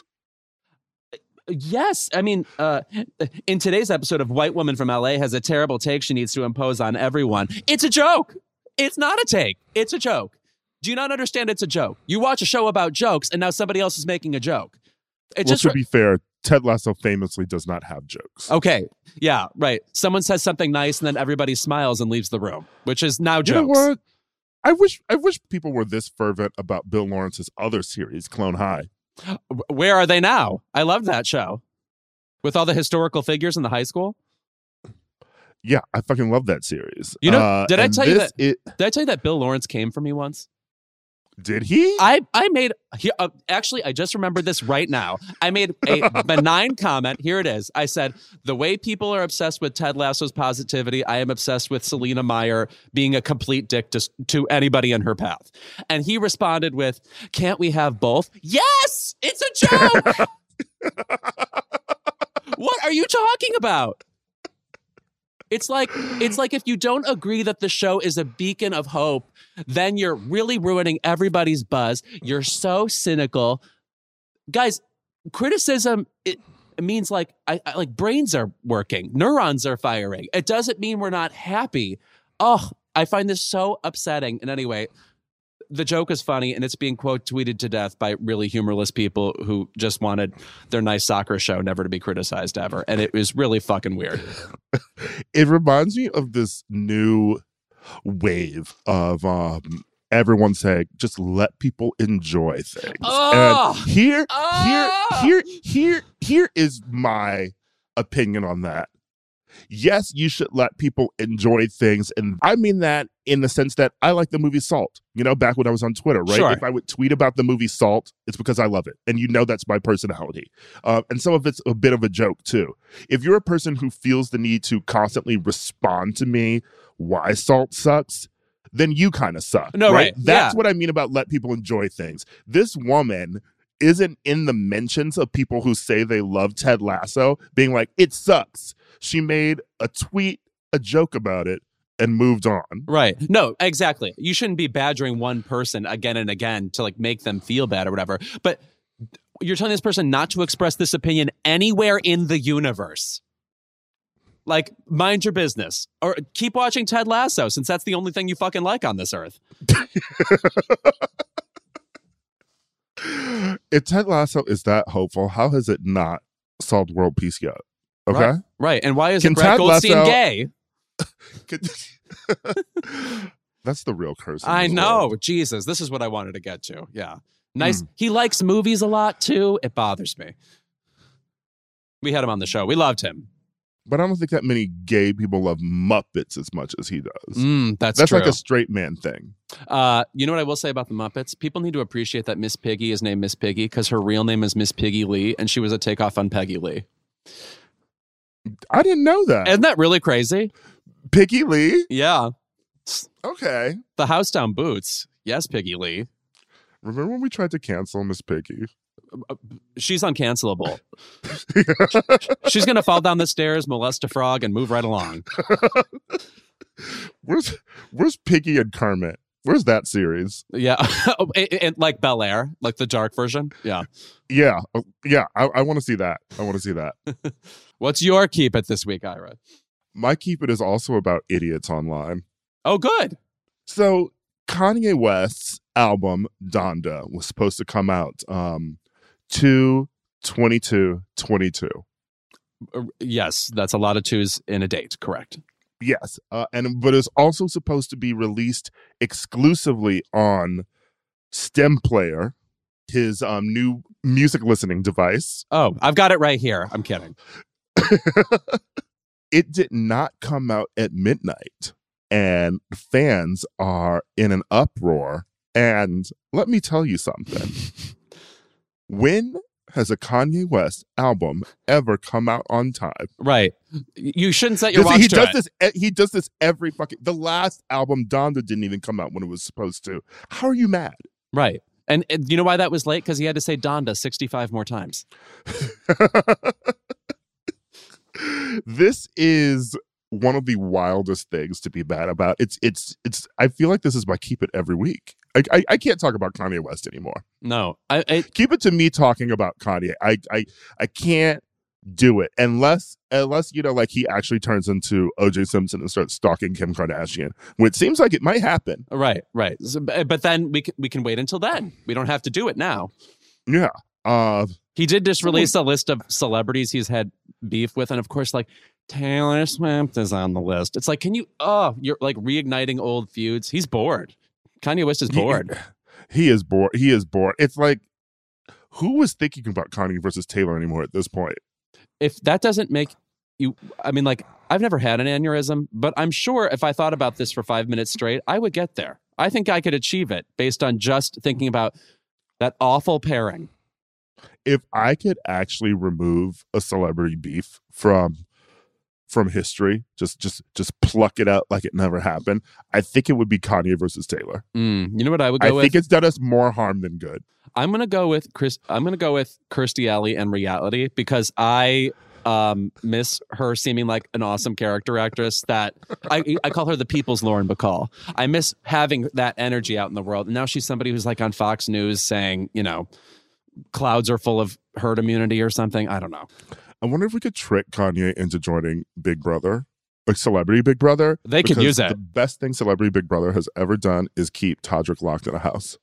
S2: Yes. I mean, uh, in today's episode of White Woman from L A has a terrible take she needs to impose on everyone. It's a joke. It's not a take. It's a joke. Do you not understand it's a joke? You watch a show about jokes and now somebody else is making a joke. It
S1: well,
S2: just
S1: to be fair, Ted Lasso famously does not have jokes.
S2: Okay. Yeah, right. Someone says something nice and then everybody smiles and leaves the room, which is now jokes.
S1: You know what? I wish I wish people were this fervent about Bill Lawrence's other series, Clone High.
S2: Where are they now? I loved that show. With all the historical figures in the high school.
S1: Yeah, I fucking love that series.
S2: You know,
S1: uh,
S2: did I tell you that
S1: it,
S2: did I tell you that Bill Lawrence came for me once?
S1: Did he?
S2: I, I made, he, uh, actually, I just remembered this right now. I made a benign comment. Here it is. I said, the way people are obsessed with Ted Lasso's positivity, I am obsessed with Selena Meyer being a complete dick to, to anybody in her path. And he responded with, can't we have both? Yes! It's a joke! What are you talking about? It's like it's like if you don't agree that the show is a beacon of hope, then you're really ruining everybody's buzz. You're so cynical. Guys, criticism it, it means like I, I like brains are working, neurons are firing. It doesn't mean we're not happy. Oh, I find this so upsetting. And anyway, the joke is funny, and it's being quote tweeted to death by really humorless people who just wanted their nice soccer show never to be criticized ever. And it was really fucking weird.
S1: It reminds me of this new wave of um, everyone saying, just let people enjoy things.
S2: Oh!
S1: And here,
S2: Oh!
S1: here, here, here, here is my opinion on that. Yes, you should let people enjoy things. And I mean that in the sense that I like the movie Salt, you know, back when I was on Twitter, right?
S2: Sure.
S1: If I would tweet about the movie Salt, it's because I love it. And you know that's my personality. Uh, and some of it's a bit of a joke, too. If you're a person who feels the need to constantly respond to me why Salt sucks, then you kind of suck.
S2: No, right.
S1: That's
S2: Yeah.
S1: what I mean about let people enjoy things. This woman isn't in the mentions of people who say they love Ted Lasso being like, it sucks. She made a tweet, a joke about it, and moved on.
S2: Right. No, exactly. You shouldn't be badgering one person again and again to like make them feel bad or whatever. But you're telling this person not to express this opinion anywhere in the universe. Like, mind your business. Or keep watching Ted Lasso, since that's the only thing you fucking like on this earth.
S1: If Ted Lasso is that hopeful, how has it not solved world peace yet? Okay?
S2: Right. Right. And why is
S1: Can
S2: Brett
S1: Ted
S2: Goldstein
S1: Lasso-
S2: gay?
S1: That's the real curse. in
S2: I
S1: this
S2: know.
S1: world.
S2: Jesus. This is what I wanted to get to. Yeah. Nice.
S1: Mm.
S2: He likes movies a lot, too. It bothers me. We had him on the show. We loved him.
S1: But I don't think that many gay people love Muppets as much as he does.
S2: Mm, that's
S1: That's
S2: true.
S1: like a straight man thing.
S2: Uh, you know what I will say about the Muppets? People need to appreciate that Miss Piggy is named Miss Piggy because her real name is Miss Piggy Lee, and she was a takeoff on Peggy Lee.
S1: I didn't know that.
S2: Isn't that really crazy?
S1: Piggy Lee?
S2: Yeah.
S1: Okay.
S2: The house down boots. Yes, Piggy Lee.
S1: Remember when we tried to cancel Miss Piggy?
S2: She's uncancelable. She's going to fall down the stairs, molest a frog, and move right along.
S1: Where's Where's Piggy and Kermit? Where's that series?
S2: Yeah. and, and like Bel Air, like the dark version. Yeah.
S1: Yeah, uh, yeah. I, I want to see that. I want to see that.
S2: What's your keep it this week, Ira?
S1: My keep it is also about idiots online.
S2: Oh, good.
S1: So Kanye West's album Donda was supposed to come out um two twenty-two twenty-two.
S2: Uh, yes, that's a lot of twos in a date. Correct.
S1: Yes, uh, and but it's also supposed to be released exclusively on STEM Player, his um new music listening device.
S2: Oh, I've got it right here. I'm kidding.
S1: It did not come out at midnight, and fans are in an uproar. And let me tell you something. When has a Kanye West album ever come out on time?
S2: Right. You shouldn't set your
S1: Does-
S2: watch
S1: he
S2: to
S1: does
S2: it.
S1: this. e- He does this every fucking. The last album, Donda, didn't even come out when it was supposed to. How are you mad?
S2: Right. And, and you know why that was late? Because he had to say Donda sixty-five more times.
S1: This is one of the wildest things to be mad about. It's it's it's. I feel like this is my keep it every week. I I, I can't talk about Kanye West anymore.
S2: No. I, I
S1: Keep it to me talking about Kanye. I I I can't do it unless unless you know like he actually turns into O J Simpson and starts stalking Kim Kardashian, which seems like it might happen.
S2: Right, right. So, but then we can, we can wait until then. We don't have to do it now.
S1: Yeah. Uh.
S2: He did just release a list of celebrities he's had beef with, and of course, like Taylor Swift is on the list. It's like, can you? Oh, you're like reigniting old feuds. He's bored. Kanye West is bored.
S1: He, he is bored. He is bored. It's like, who was thinking about Kanye versus Taylor anymore at this point?
S2: If that doesn't make you, I mean, like I've never had an aneurysm, but I'm sure if I thought about this for five minutes straight, I would get there. I think I could achieve it based on just thinking about that awful pairing.
S1: If I could actually remove a celebrity beef from from history, just just just pluck it out like it never happened, I think it would be Kanye versus Taylor.
S2: Mm, you know what I would go
S1: I
S2: with?
S1: think it's done us more harm than good.
S2: I'm gonna go with Chris. I'm gonna go with Kirstie Alley and Reality because I Um, miss her seeming like an awesome character actress that I, I call her the people's Lauren Bacall. I miss having that energy out in the world. And now she's somebody who's like on Fox News saying, you know, clouds are full of herd immunity or something. I don't know.
S1: I wonder if we could trick Kanye into joining Big Brother, like Celebrity Big Brother.
S2: They could use it.
S1: The best thing Celebrity Big Brother has ever done is keep Todrick locked in a house.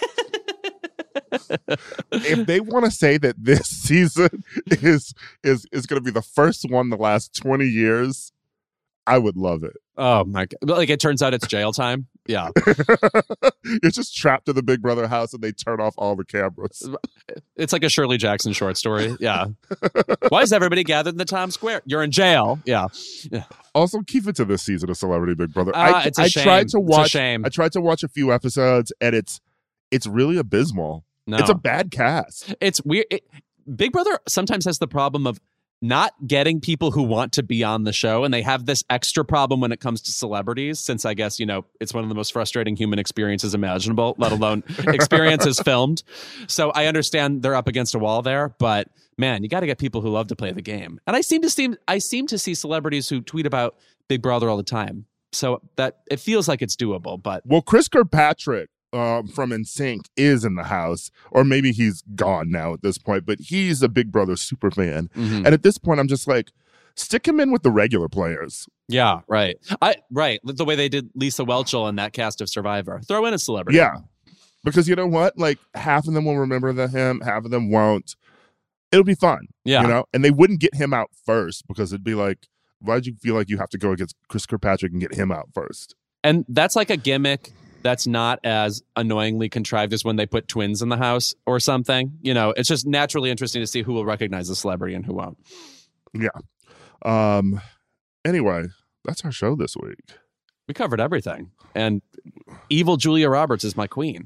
S1: If they want to say that this season is is is going to be the first one the last twenty years, I would love it.
S2: Oh my God. Like it turns out it's jail time. Yeah.
S1: You're just trapped in the Big Brother house and they turn off all the cameras.
S2: It's like a Shirley Jackson short story. Yeah. Why is everybody gathered in the Times Square? You're in jail. Yeah. Yeah.
S1: Also, keep it to this season of Celebrity Big Brother.
S2: Uh,
S1: I,
S2: it's a
S1: I
S2: shame.
S1: tried to watch.
S2: It's a shame.
S1: I tried to watch a few episodes, and it's it's really abysmal.
S2: No.
S1: It's a bad cast.
S2: It's weird. It, Big Brother sometimes has the problem of not getting people who want to be on the show, and they have this extra problem when it comes to celebrities, since I guess, you know, it's one of the most frustrating human experiences imaginable, let alone experiences filmed. So I understand they're up against a wall there, but man, you got to get people who love to play the game. And I seem to seem I seem to see celebrities who tweet about Big Brother all the time. So that it feels like it's doable, but
S1: well, Chris Kirkpatrick um, from N Sync is in the house, or maybe he's gone now at this point, but he's a Big Brother super fan. Mm-hmm. And at this point, I'm just like, stick him in with the regular players.
S2: Yeah, right. I right. The way they did Lisa Whelchel in that cast of Survivor. Throw in a celebrity.
S1: Yeah. Because you know what? Like, half of them will remember the him, half of them won't. It'll be fun. Yeah. You know? And they wouldn't get him out first because it'd be like, why'd you feel like you have to go against Chris Kirkpatrick and get him out first?
S2: And that's like a gimmick that's not as annoyingly contrived as when they put twins in the house or something. You know, it's just naturally interesting to see who will recognize the celebrity and who won't.
S1: Yeah. Um. Anyway, that's our show this week.
S2: We covered everything. And evil Julia Roberts is my queen.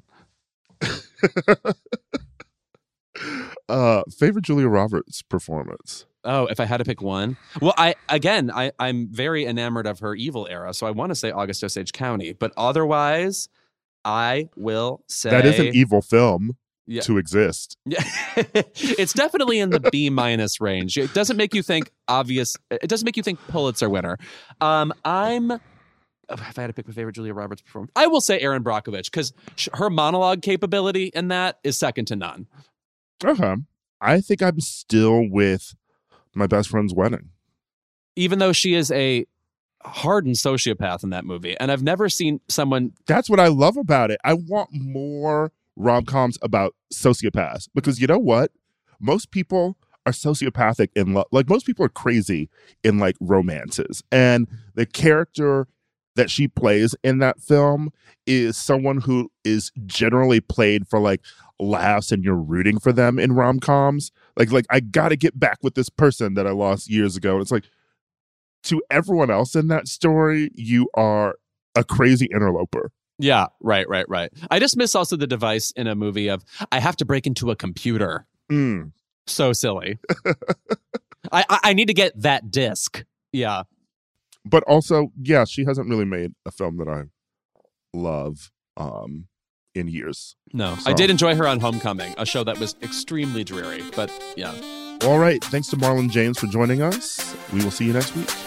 S1: uh, favorite Julia Roberts performance?
S2: Oh, if I had to pick one. Well, I again, I, I'm very enamored of her evil era, so I want to say August Osage County. But otherwise, I will say...
S1: That is an evil film
S2: yeah.
S1: to exist.
S2: Yeah. It's definitely in the B minus range. It doesn't make you think obvious... It doesn't make you think Pulitzer winner. Um, I'm... If I had to pick my favorite Julia Roberts performance, I will say Erin Brockovich, because her monologue capability in that is second to none.
S1: Okay. I think I'm still with My Best Friend's Wedding.
S2: Even though she is a hardened sociopath in that movie. And I've never seen someone...
S1: That's what I love about it. I want more rom-coms about sociopaths. Because you know what? Most people are sociopathic in love. Like, most people are crazy in, like, romances. And the character that she plays in that film is someone who is generally played for, like, laughs, and you're rooting for them in rom-coms. Like, like I got to get back with this person that I lost years ago. It's like, to everyone else in that story, you are a crazy interloper.
S2: Yeah, right, right, right. I just miss also the device in a movie of, I have to break into a computer.
S1: Mm.
S2: So silly. I, I I need to get that disc. Yeah.
S1: But also, yeah, she hasn't really made a film that I love um, in years.
S2: No,
S1: so.
S2: I did enjoy her on Homecoming, a show that was extremely dreary, but yeah.
S1: All right. Thanks to Marlon James for joining us. We will see you next week.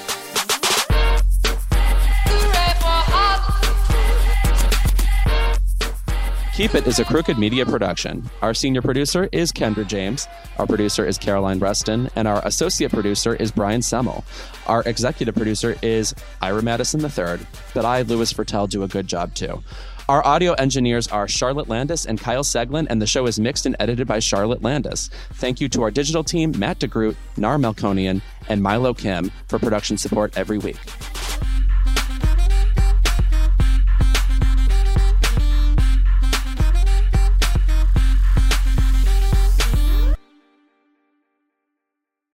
S2: Keep It is a Crooked Media production. Our senior producer is Kendra James. Our producer is Caroline Reston. And our associate producer is Brian Semmel. Our executive producer is Ira Madison the third. But I, Louis Fertel, do a good job too. Our audio engineers are Charlotte Landis and Kyle Seglin, and the show is mixed and edited by Charlotte Landis. Thank you to our digital team, Matt DeGroot, Nar Melkonian, and Milo Kim for production support every week.